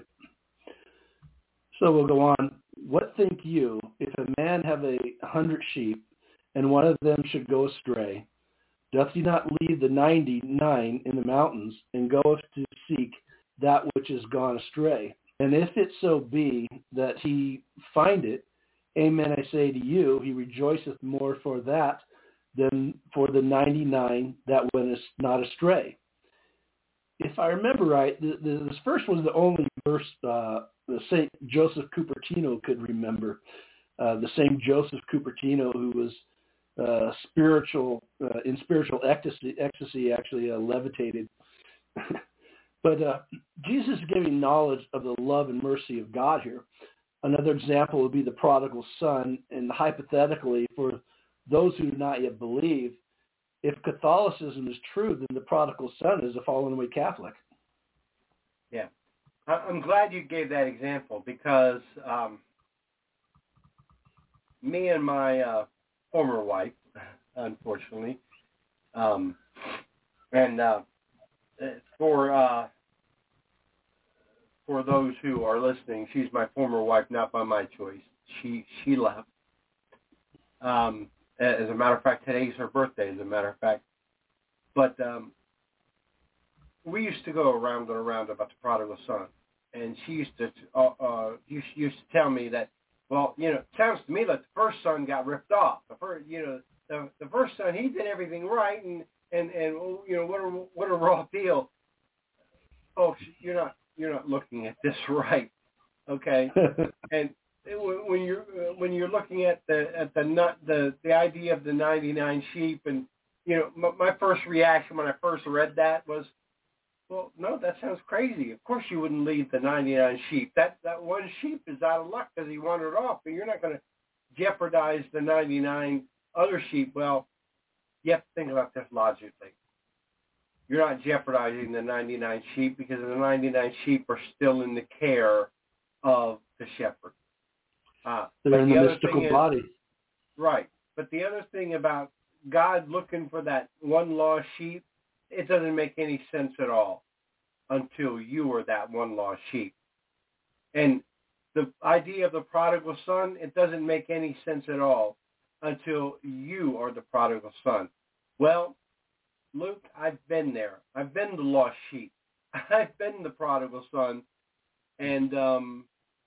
So we'll go on. What think you, if a man have a hundred sheep, and one of them should go astray, doth he not leave the ninety-nine in the mountains, and goeth to seek that which is gone astray? And if it so be that he find it, amen, I say to you, he rejoiceth more for that than for the ninety-nine that went not astray. If I remember right, the, the, this first was the only verse uh, the Saint Joseph Cupertino could remember. Uh, the same Joseph Cupertino who was uh, spiritual uh, in spiritual ecstasy, ecstasy actually uh, levitated. But uh, Jesus is giving knowledge of the love and mercy of God here. Another example would be the prodigal son, and hypothetically, for those who do not yet believe, if Catholicism is true, then the prodigal son is a fallen away Catholic. Yeah. I'm glad you gave that example because um, me and my uh, former wife, unfortunately, um, and uh, for uh, for those who are listening, she's my former wife, not by my choice. She she left. Um, as a matter of fact, today's her birthday. As a matter of fact, but um, we used to go around and around about the prodigal son, and she used to uh, uh, used, used to tell me that, well, you know, it sounds to me like the first son got ripped off. The first, you know, the the first son, he did everything right, and and and you know, what a what a raw deal. Folks, you're not you're not looking at this right, okay? And when you're when you're looking at the at the nut the the idea of the ninety-nine sheep, and you know, my, my first reaction when I first read that was, well, no, that sounds crazy. Of course you wouldn't leave the ninety-nine sheep. That that one sheep is out of luck because he wandered off, but you're not going to jeopardize the ninety-nine other sheep. Well, you have to think about this logically. You're not jeopardizing the ninety-nine sheep because the ninety-nine sheep are still in the care of the shepherd. Uh, They're in the, the mystical is, body. Right. But the other thing about God looking for that one lost sheep, it doesn't make any sense at all until you are that one lost sheep. And the idea of the prodigal son, it doesn't make any sense at all until you are the prodigal son. Well, Luke, I've been there. I've been the lost sheep. I've been the prodigal son. And um,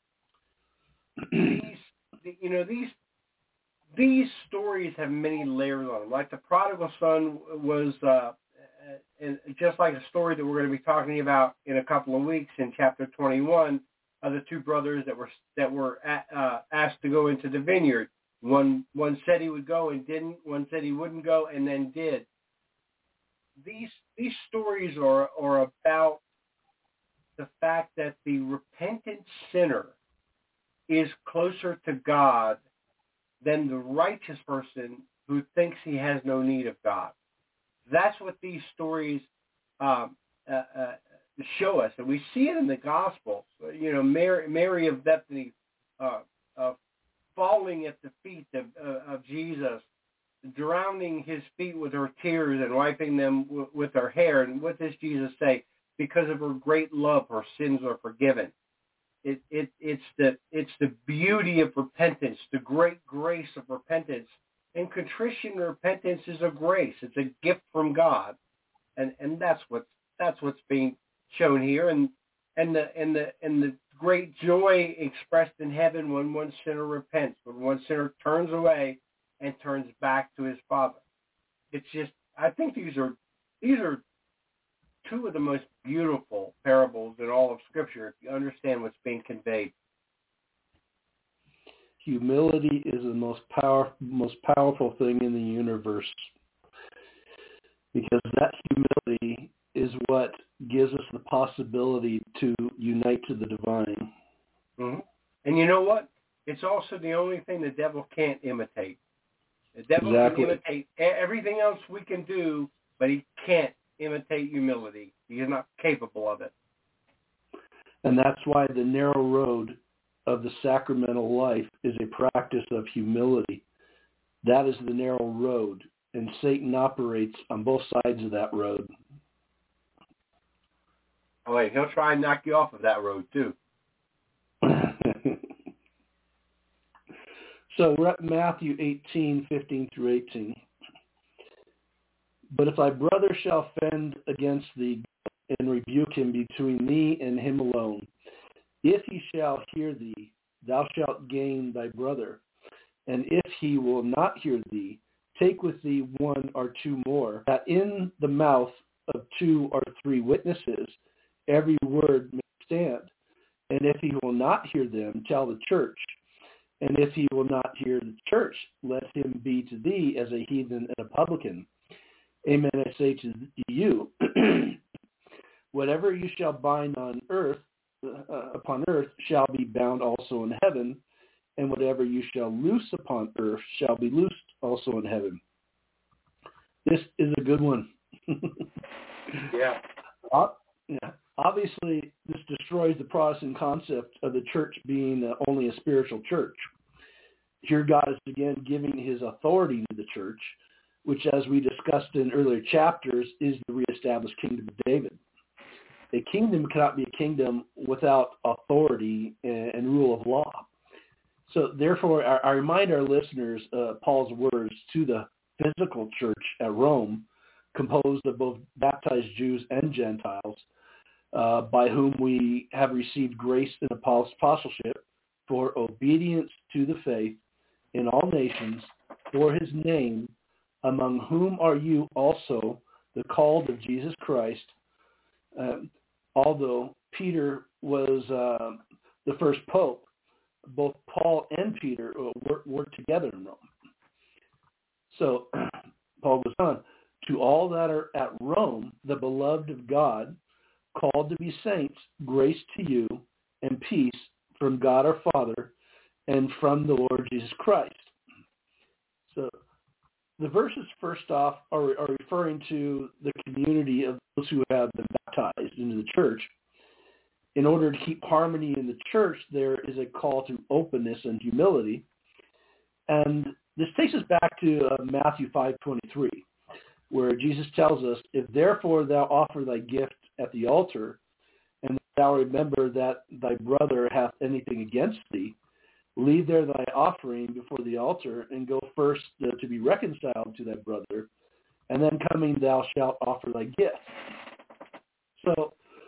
these, you know, these these stories have many layers on them. Like the prodigal son was, uh, and just like a story that we're going to be talking about in a couple of weeks in chapter twenty-one, of the two brothers that were that were at, uh, asked to go into the vineyard. One one said he would go and didn't. One said he wouldn't go and then did. These these stories are are about the fact that the repentant sinner is closer to God than the righteous person who thinks he has no need of God. That's what these stories um, uh, uh, show us, and we see it in the gospel. You know, Mary, Mary of Bethany uh, uh, falling at the feet of, uh, of Jesus, drowning his feet with her tears and wiping them w- with her hair. And what does Jesus say? Because of her great love, her sins are forgiven. It, it, it's the it's the beauty of repentance, the great grace of repentance. And contrition and repentance is a grace. It's a gift from God, and and that's what that's what's being shown here. And and the and the and the great joy expressed in heaven when one sinner repents, when one sinner turns away and turns back to his Father. It's just, I think these are these are two of the most beautiful parables in all of Scripture if you understand what's being conveyed. Humility is the most power, most powerful thing in the universe, because that humility is what gives us the possibility to unite to the divine. Mm-hmm. And you know what? It's also the only thing the devil can't imitate. The devil Exactly. can imitate everything else we can do, but he can't imitate humility. He is not capable of it. And that's why the narrow road of the sacramental life is a practice of humility. That is the narrow road, and Satan operates on both sides of that road. Oh, wait, he'll try and knock you off of that road, too. So we're at Matthew eighteen, fifteen through eighteen. But if thy brother shall offend against thee, and rebuke him between thee and him alone, if he shall hear thee, thou shalt gain thy brother. And if he will not hear thee, take with thee one or two more, that in the mouth of two or three witnesses every word may stand. And if he will not hear them, tell the church. And if he will not hear the church, let him be to thee as a heathen and a publican. Amen, I say to you, whatever you shall bind on earth, uh, upon earth, shall be bound also in heaven, and whatever you shall loose upon earth shall be loosed also in heaven. This is a good one. Yeah. Uh, yeah. Obviously, this destroys the Protestant concept of the church being uh, only a spiritual church. Here God is again giving his authority to the church, which, as we discussed in earlier chapters, is the reestablished kingdom of David. A kingdom cannot be a kingdom without authority and, and rule of law. So therefore, I, I remind our listeners uh, Paul's words to the physical church at Rome, composed of both baptized Jews and Gentiles, uh, by whom we have received grace and apostleship for obedience to the faith in all nations for his name, among whom are you also the called of Jesus Christ. Um, although Peter was uh, the first pope, both Paul and Peter uh, worked, worked together in Rome. So Paul goes on, to all that are at Rome, the beloved of God, called to be saints, grace to you and peace from God our Father and from the Lord Jesus Christ. So the verses first off are, are referring to the community of those who have been baptized into the church. In order to keep harmony in the church, there is a call to openness and humility. And this takes us back to uh, Matthew five twenty-three, where Jesus tells us, if therefore thou offer thy gift at the altar, and thou remember that thy brother hath anything against thee, leave there thy offering before the altar, and go first uh, to be reconciled to thy brother, and then coming thou shalt offer thy gift. So,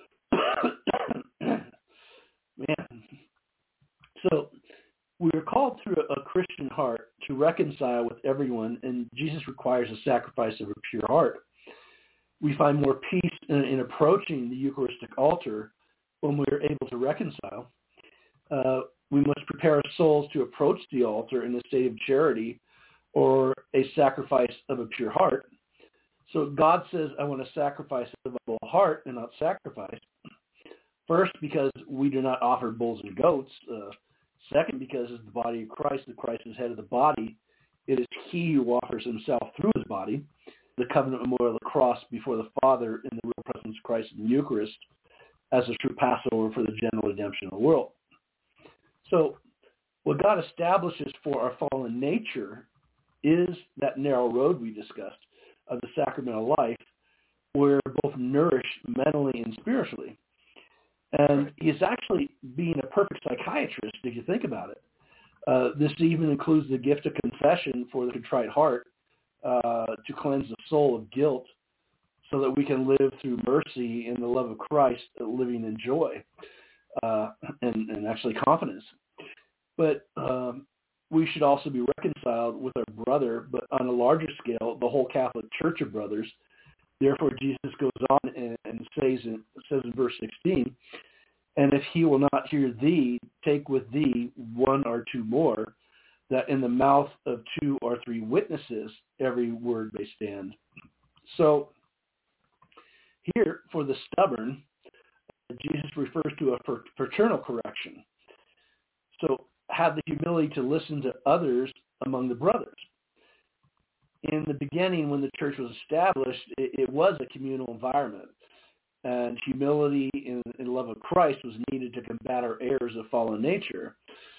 man, so we are called through a Christian heart to reconcile with everyone, and Jesus requires a sacrifice of a pure heart. We find more peace in, in approaching the Eucharistic altar when we are able to reconcile. Uh, we must prepare our souls to approach the altar in a state of charity or a sacrifice of a pure heart. So God says, I want to sacrifice of a full heart and not sacrifice. First, because we do not offer bulls and goats. Uh, second, because as the body of Christ, the Christ is head of the body, it is he who offers himself through his body, the covenant memorial of the cross before the Father in the real presence of Christ in the Eucharist as a true Passover for the general redemption of the world. So what God establishes for our fallen nature is that narrow road we discussed of the sacramental life, where we're both nourished mentally and spiritually. And he's actually being a perfect psychiatrist, if you think about it. Uh, this even includes the gift of confession for the contrite heart uh, to cleanse the soul of guilt so that we can live through mercy in the love of Christ, living in joy uh, and, and actually confidence. But um, we should also be reconciled with our brother, but on a larger scale, the whole Catholic Church of brothers, Therefore, Jesus goes on and, and says, in, says in verse sixteen, and if he will not hear thee, take with thee one or two more, that in the mouth of two or three witnesses every word may stand. So here, for the stubborn, Jesus refers to a fraternal correction. So have the humility to listen to others among the brothers. In the beginning, when the church was established, it, it was a communal environment. And humility in, in love of Christ was needed to combat our errors of fallen nature.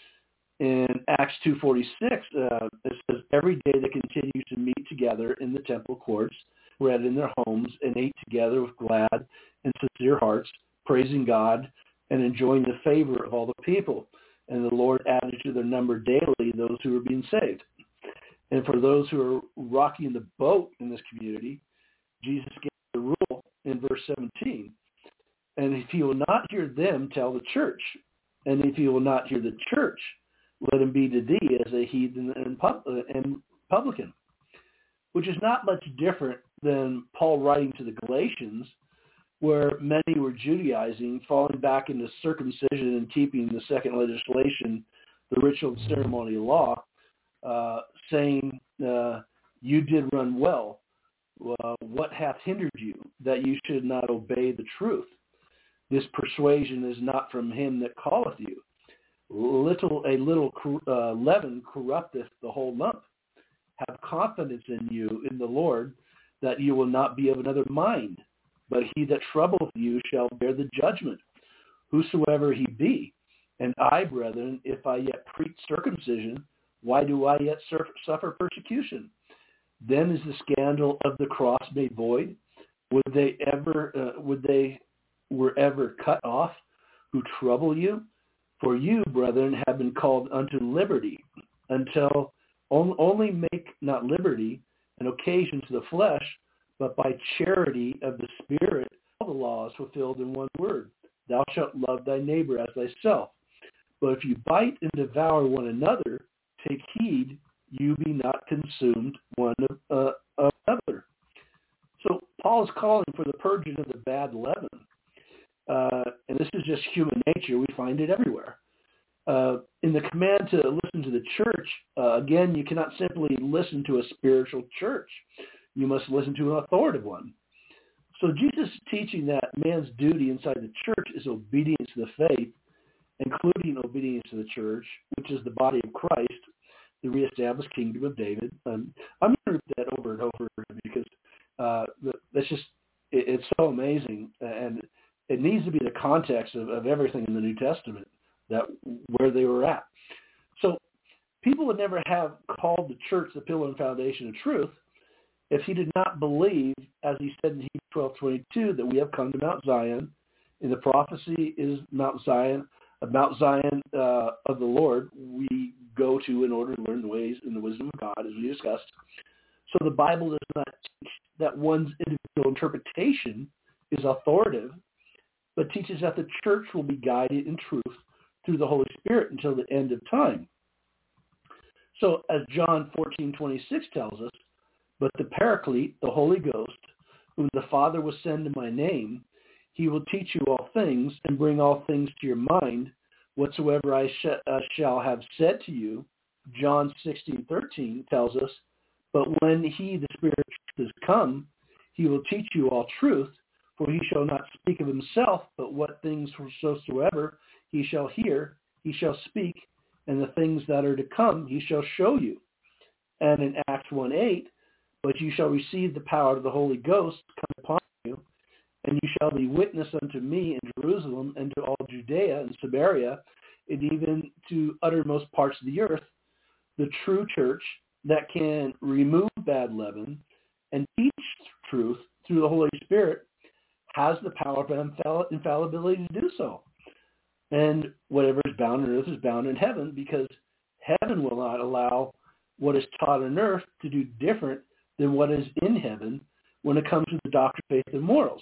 In Acts two forty-six, uh, it says, every day they continued to meet together in the temple courts, read in their homes, and ate together with glad and sincere hearts, praising God and enjoying the favor of all the people. And the Lord added to their number daily those who were being saved. And for those who are rocking the boat in this community, Jesus gave the rule in verse seventeen. And if he will not hear them, tell the church. And if he will not hear the church, let him be to thee as a heathen and, pub- and publican. Which is not much different than Paul writing to the Galatians, where many were Judaizing, falling back into circumcision and keeping the second legislation, the ritual and ceremonial law, uh, saying, uh, you did run well. Uh, what hath hindered you, that you should not obey the truth? This persuasion is not from him that calleth you. Little A little uh, leaven corrupteth the whole lump. Have confidence in you, in the Lord, that you will not be of another mind. But he that troubleth you shall bear the judgment, whosoever he be. And I, brethren, if I yet preach circumcision, why do I yet suffer persecution? Then is the scandal of the cross made void? Would they ever, uh, would they were ever cut off who trouble you? For you, brethren, have been called unto liberty, until on, only make not liberty an occasion to the flesh, but by charity of the Spirit, all the laws fulfilled in one word. Thou shalt love thy neighbor as thyself. But if you bite and devour one another, take heed you be not consumed one of, uh, of another. So Paul is calling for the purging of the bad leaven. Uh, and this is just human nature. We find it everywhere. Uh, in the command to listen to the church, uh, again, you cannot simply listen to a spiritual church. You must listen to an authoritative one. So Jesus is teaching that man's duty inside the church is obedience to the faith, including obedience to the church, which is the body of Christ, the reestablished kingdom of David. Um, I'm going to read that over and over because uh, that's just, it, it's so amazing. And it needs to be the context of, of everything in the New Testament, that where they were at. So people would never have called the church the pillar and foundation of truth if he did not believe, as he said in Hebrews twelve twenty-two, that we have come to Mount Zion, and the prophecy is Mount Zion, of Mount Zion uh, of the Lord we go to in order to learn the ways and the wisdom of God, as we discussed. So the Bible does not teach that one's individual interpretation is authoritative, but teaches that the church will be guided in truth through the Holy Spirit until the end of time. So as John fourteen twenty-six tells us, but the Paraclete, the Holy Ghost, whom the Father will send in my name, he will teach you all things and bring all things to your mind, whatsoever I sh- uh, shall have said to you. John sixteen thirteen tells us, but when he, the Spirit, is come, he will teach you all truth, for he shall not speak of himself, but what things whatsoever he shall hear, he shall speak, and the things that are to come he shall show you. And in Acts one eight, but you shall receive the power of the Holy Ghost come upon you, and you shall be witness unto me in Jerusalem and to all Judea and Samaria, and even to uttermost parts of the earth. The true church that can remove bad leaven and teach truth through the Holy Spirit has the power of infall- infallibility to do so. And whatever is bound on earth is bound in heaven, because heaven will not allow what is taught on earth to do different than what is in heaven when it comes to the doctrine of faith and morals.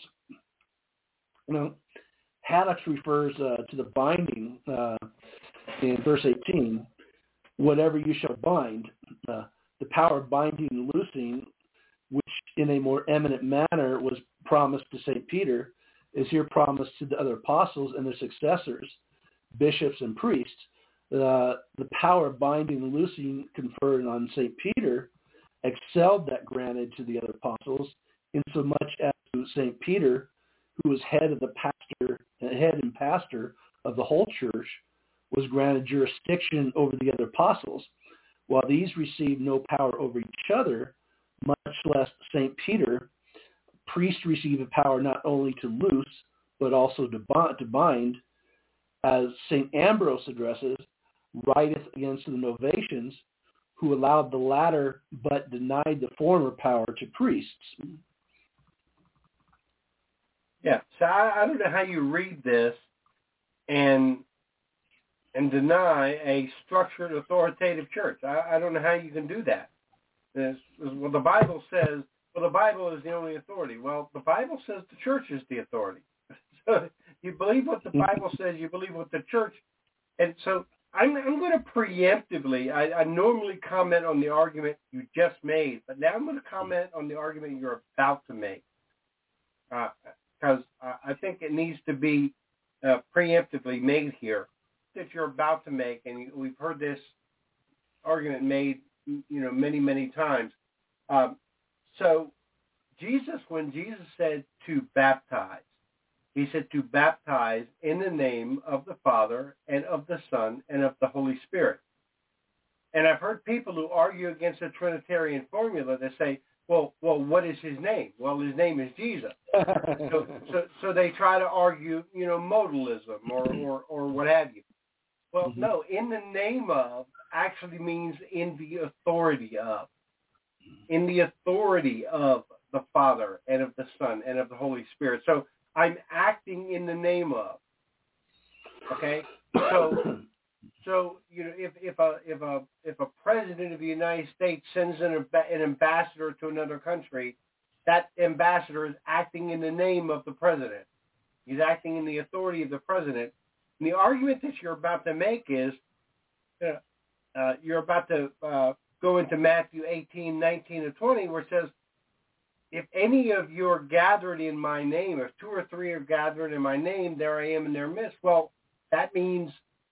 Now, Haddox refers uh, to the binding uh, in verse eighteen, whatever you shall bind. Uh, the power of binding and loosing which in a more eminent manner was promised to Saint Peter, is here promised to the other apostles and their successors, bishops and priests. Uh, the power of binding and loosing conferred on Saint Peter excelled that granted to the other apostles, insomuch as to Saint Peter, who was head of the pastor, head and pastor of the whole church, was granted jurisdiction over the other apostles, while these received no power over each other, much less Saint Peter. Priests receive a power not only to loose, but also to bind, as Saint Ambrose addresses, writeth against the Novatians, who allowed the latter but denied the former power to priests. Yeah, so I, I don't know how you read this and and deny a structured authoritative church. I, I don't know how you can do that. This, this, well, the Bible says, well, the Bible is the only authority. Well, the Bible says the church is the authority. So you believe what the Bible says, you believe what the church, and so I'm, I'm going to preemptively, I, I normally comment on the argument you just made, but now I'm going to comment on the argument you're about to make, because uh, I think it needs to be uh, preemptively made here. That you're about to make, and we've heard this argument made, you know, many, many times. Um, so Jesus, when Jesus said to baptize, he said to baptize in the name of the Father and of the Son and of the Holy Spirit. And I've heard people who argue against the Trinitarian formula that say, well, well, what is his name? Well, his name is Jesus. so, so, so they try to argue, you know, modalism or, or, or what have you. Well, mm-hmm. no, in the name of actually means in the authority of. In the authority of the Father and of the Son and of the Holy Spirit. So I'm acting in the name of. Okay? So so you know if, if a if a if a president of the United States sends an, an ambassador to another country, that ambassador is acting in the name of the president. He's acting in the authority of the president. And the argument that you're about to make is, uh, uh, you're about to uh, go into Matthew eighteen, nineteen, and twenty, where it says, if any of you are gathered in my name, if two or three are gathered in my name, there I am in their midst. Well, that means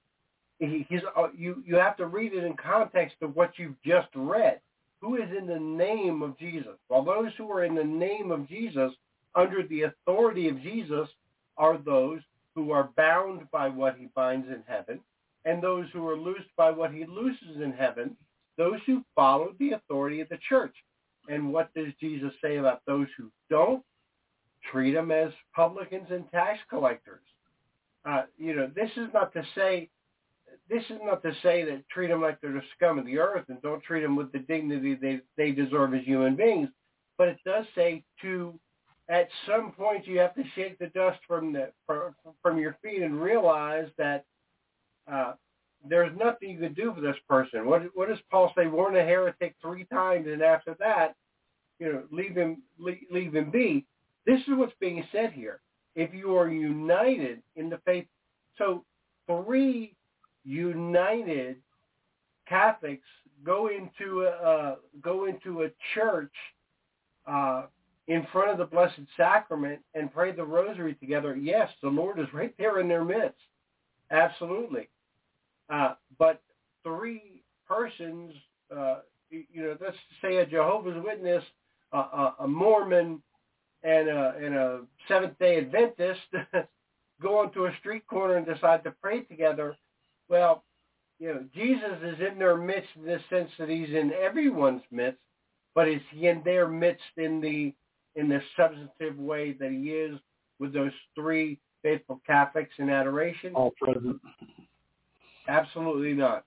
he, he's, uh, you, you have to read it in context of what you've just read. Who is in the name of Jesus? Well, those who are in the name of Jesus, under the authority of Jesus, are those who are bound by what he binds in heaven, and those who are loosed by what he looses in heaven, those who follow the authority of the church. And what does Jesus say about those who don't? Treat them as publicans and tax collectors. Uh, you know, this is not to say, this is not to say that treat them like they're the scum of the earth and don't treat them with the dignity they, they deserve as human beings. But it does say to, at some point, you have to shake the dust from the from your feet and realize that uh, there's nothing you can do for this person. What, what does Paul say? Warn a heretic three times, and after that, you know, leave him leave, leave him be. This is what's being said here. If you are united in the faith, so three united Catholics go into a uh, go into a church uh, in front of the Blessed Sacrament and pray the Rosary together. Yes, the Lord is right there in their midst. Absolutely. Uh, but three persons, uh, you, you know, let's say a Jehovah's Witness, uh, a, a Mormon, and a, and a Seventh-day Adventist go onto a street corner and decide to pray together. Well, you know, Jesus is in their midst in the sense that he's in everyone's midst, but is he in their midst in the in the substantive way that he is with those three faithful Catholics in adoration? All present. Absolutely not.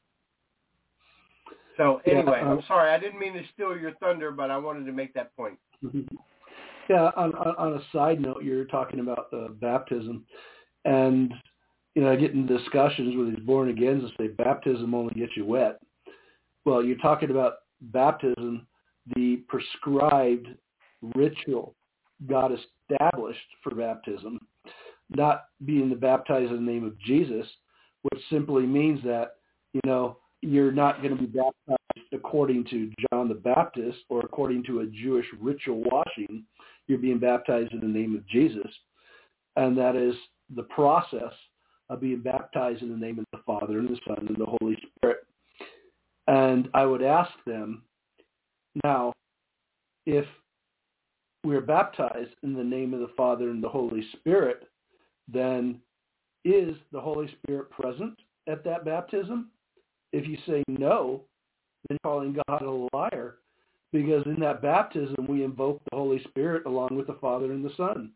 So anyway, yeah, uh, I'm sorry. I didn't mean to steal your thunder, but I wanted to make that point. Yeah, on, on, on a side note, you're talking about uh, baptism, and you know, I get in discussions with these born-agains and say baptism only gets you wet. Well, you're talking about baptism, the prescribed ritual God established for baptism, not being the baptized in the name of Jesus, which simply means that, you know, you're not going to be baptized according to John the Baptist or according to a Jewish ritual washing. You're being baptized in the name of Jesus, and that is the process of being baptized in the name of the Father and the Son and the Holy Spirit. And I would ask them, now, if we're baptized in the name of the Father and the Holy Spirit, then is the Holy Spirit present at that baptism? If you say no, then you're calling God a liar, because in that baptism we invoke the Holy Spirit along with the Father and the Son.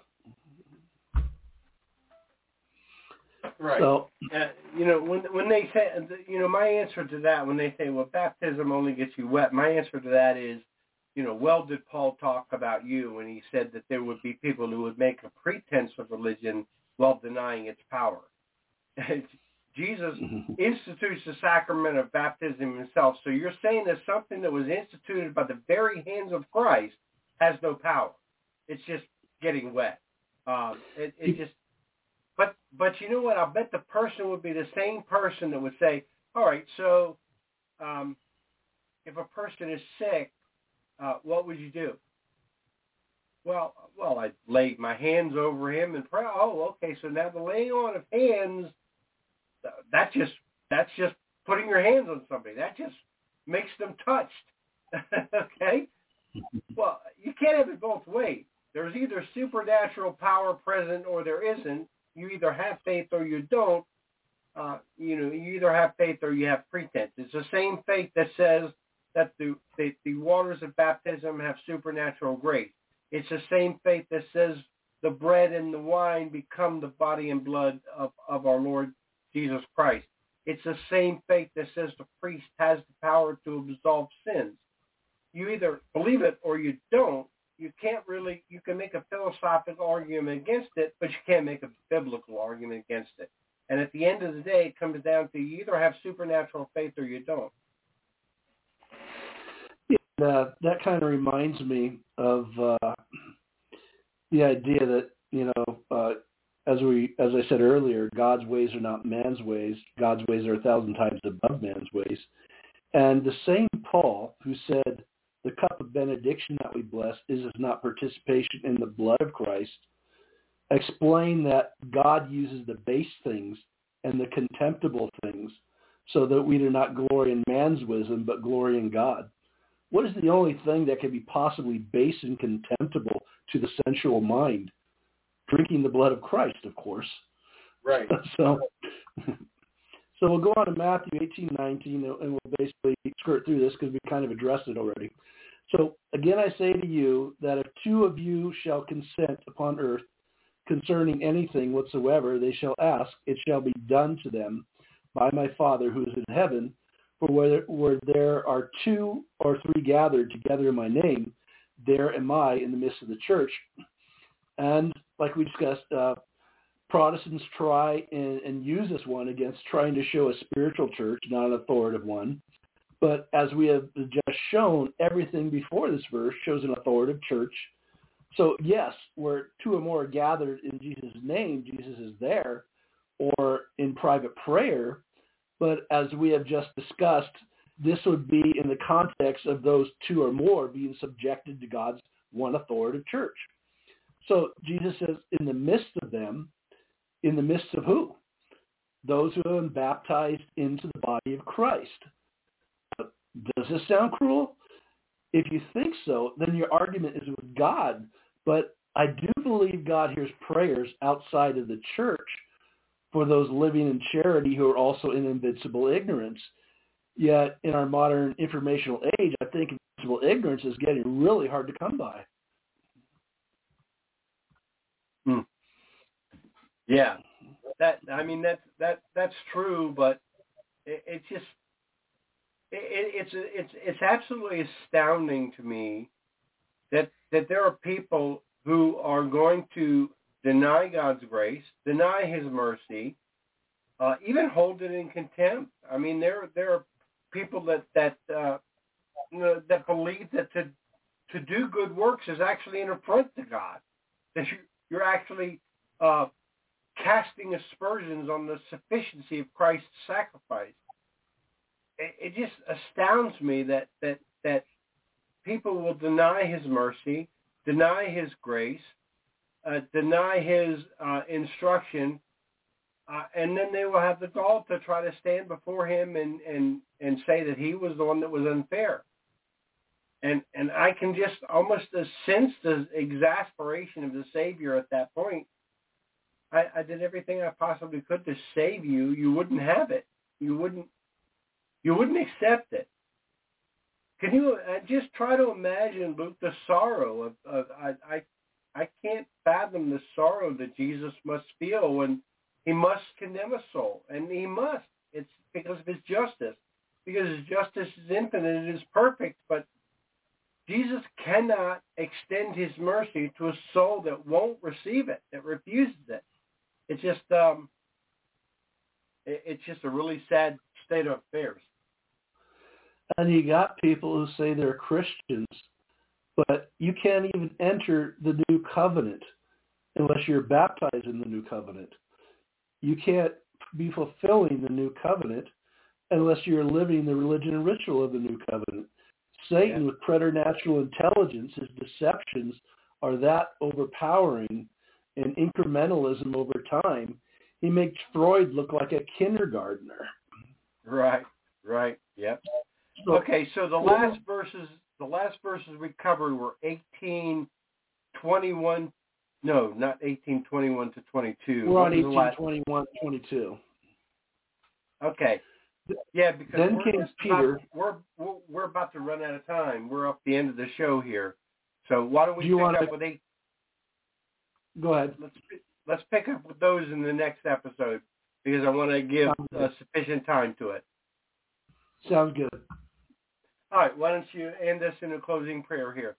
Right. So, uh, you know, when when they say, you know, my answer to that, when they say, well, baptism only gets you wet, my answer to that is, you know, well did Paul talk about you when he said that there would be people who would make a pretense of religion while denying its power. Jesus institutes the sacrament of baptism himself. So you're saying that something that was instituted by the very hands of Christ has no power. It's just getting wet. Um, it, it just, but but you know what? I'll bet the person would be the same person that would say, all right, so um, if a person is sick, uh, what would you do? Well, well, I'd lay my hands over him and pray. Oh, okay. So now the laying on of hands, that just that's just putting your hands on somebody. That just makes them touched. Okay? Well, you can't have it both ways. There's either supernatural power present or there isn't. You either have faith or you don't. Uh, you know, you either have faith or you have pretense. It's the same faith that says that the, the, the waters of baptism have supernatural grace. It's the same faith that says the bread and the wine become the body and blood of, of our Lord Jesus Christ. It's the same faith that says the priest has the power to absolve sins. You either believe it or you don't. You can't really, you can make a philosophical argument against it, but you can't make a biblical argument against it. And at the end of the day, it comes down to you either have supernatural faith or you don't. Yeah, uh, that kind of reminds me of uh, the idea that, you know, uh, as we, as I said earlier, God's ways are not man's ways. God's ways are a thousand times above man's ways. And the same Paul who said, the cup of benediction that we bless is not participation in the blood of Christ, explain that God uses the base things and the contemptible things so that we do not glory in man's wisdom, but glory in God. What is the only thing that can be possibly base and contemptible to the sensual mind? Drinking the blood of Christ, of course. Right. so, so we'll go on to Matthew eighteen nineteen, and we'll basically skirt through this because we kind of addressed it already. So again, I say to you that if two of you shall consent upon earth concerning anything whatsoever they shall ask, it shall be done to them by my Father who is in heaven. For where, where there are two or three gathered together in my name, there am I in the midst of the church. And like we discussed, uh, Protestants try and, and use this one against trying to show a spiritual church, not an authoritative one. But as we have just shown, everything before this verse shows an authoritative church. So yes, where two or more are gathered in Jesus' name, Jesus is there, or in private prayer. But as we have just discussed, this would be in the context of those two or more being subjected to God's one authoritative church. So Jesus says, in the midst of them, in the midst of who? Those who have been baptized into the body of Christ. Does this sound cruel? If you think so, then your argument is with God. But I do believe God hears prayers outside of the church for those living in charity who are also in invincible ignorance. Yet in our modern informational age, I think invincible ignorance is getting really hard to come by. Hmm. Yeah, that I mean that's that that's true, but it, it just it, it's it's it's absolutely astounding to me that that there are people who are going to deny God's grace, deny His mercy, uh, even hold it in contempt. I mean, there there are people that that uh, you know, that believe that to to do good works is actually an affront to God. That you, you're actually uh, casting aspersions on the sufficiency of Christ's sacrifice. it, it just astounds me that, that, that people will deny his mercy, deny his grace, uh, deny his uh, instruction, uh, and then they will have the gall to try to stand before him and, and, and say that he was the one that was unfair. And and I can just almost sense the exasperation of the Savior at that point. I, I did everything I possibly could to save you. You wouldn't have it. You wouldn't. You wouldn't accept it. Can you uh, just try to imagine, Luke, the sorrow of, of I, I I can't fathom the sorrow that Jesus must feel when he must condemn a soul, and he must. It's because of his justice. Because his justice is infinite, it is perfect, but Jesus cannot extend his mercy to a soul that won't receive it, that refuses it. It's just, um, it, it's just a really sad state of affairs. And you got people who say they're Christians, but you can't even enter the new covenant unless you're baptized in the new covenant. You can't be fulfilling the new covenant unless you're living the religion and ritual of the new covenant. Satan, yeah. with preternatural intelligence, his deceptions are that overpowering, and incrementalism over time, he makes Freud look like a kindergartner. Right, right, yep. So, okay, so the last verses, the last verses we covered were eighteen twenty-one. No, not eighteen twenty-one to twenty-two. We're on eighteen twenty-one to twenty-two. Okay. Yeah, because then we're, came just Peter. About, we're, we're we're about to run out of time. We're up the end of the show here, so why don't we Do you pick wanna... up with eight? Go ahead. Let's let's pick up with those in the next episode because I want to give uh, sufficient time to it. Sounds good. All right, why don't you end us in a closing prayer here?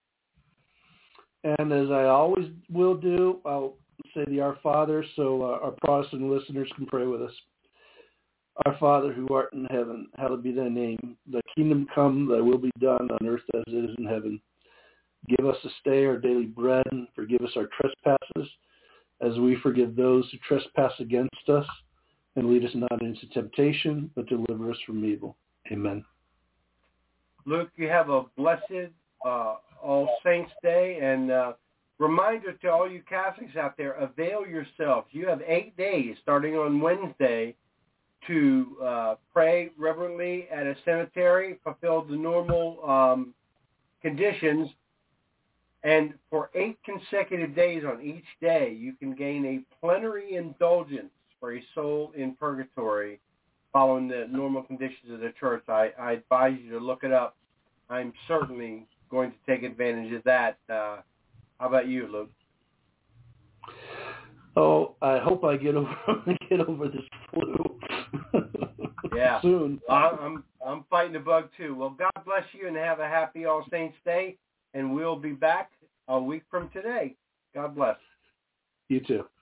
And as I always will do, I'll say the Our Father so uh, our Protestant listeners can pray with us. Our Father who art in heaven, hallowed be thy name. Thy kingdom come, thy will be done on earth as it is in heaven. Give us this day our daily bread, and forgive us our trespasses, as we forgive those who trespass against us. And lead us not into temptation, but deliver us from evil. Amen. Luke, you have a blessed uh, All Saints Day, and uh, reminder to all you Catholics out there, avail yourselves. You have eight days starting on Wednesday to uh, pray reverently at a cemetery, fulfill the normal um, conditions, and for eight consecutive days on each day, you can gain a plenary indulgence for a soul in purgatory following the normal conditions of the church. I, I advise you to look it up. I'm certainly going to take advantage of that. Uh, how about you, Luke? Oh, I hope I get over get over this flu. Yeah, soon. I'm I'm fighting the bug too. Well, God bless you and have a happy All Saints Day, and we'll be back a week from today. God bless. You too.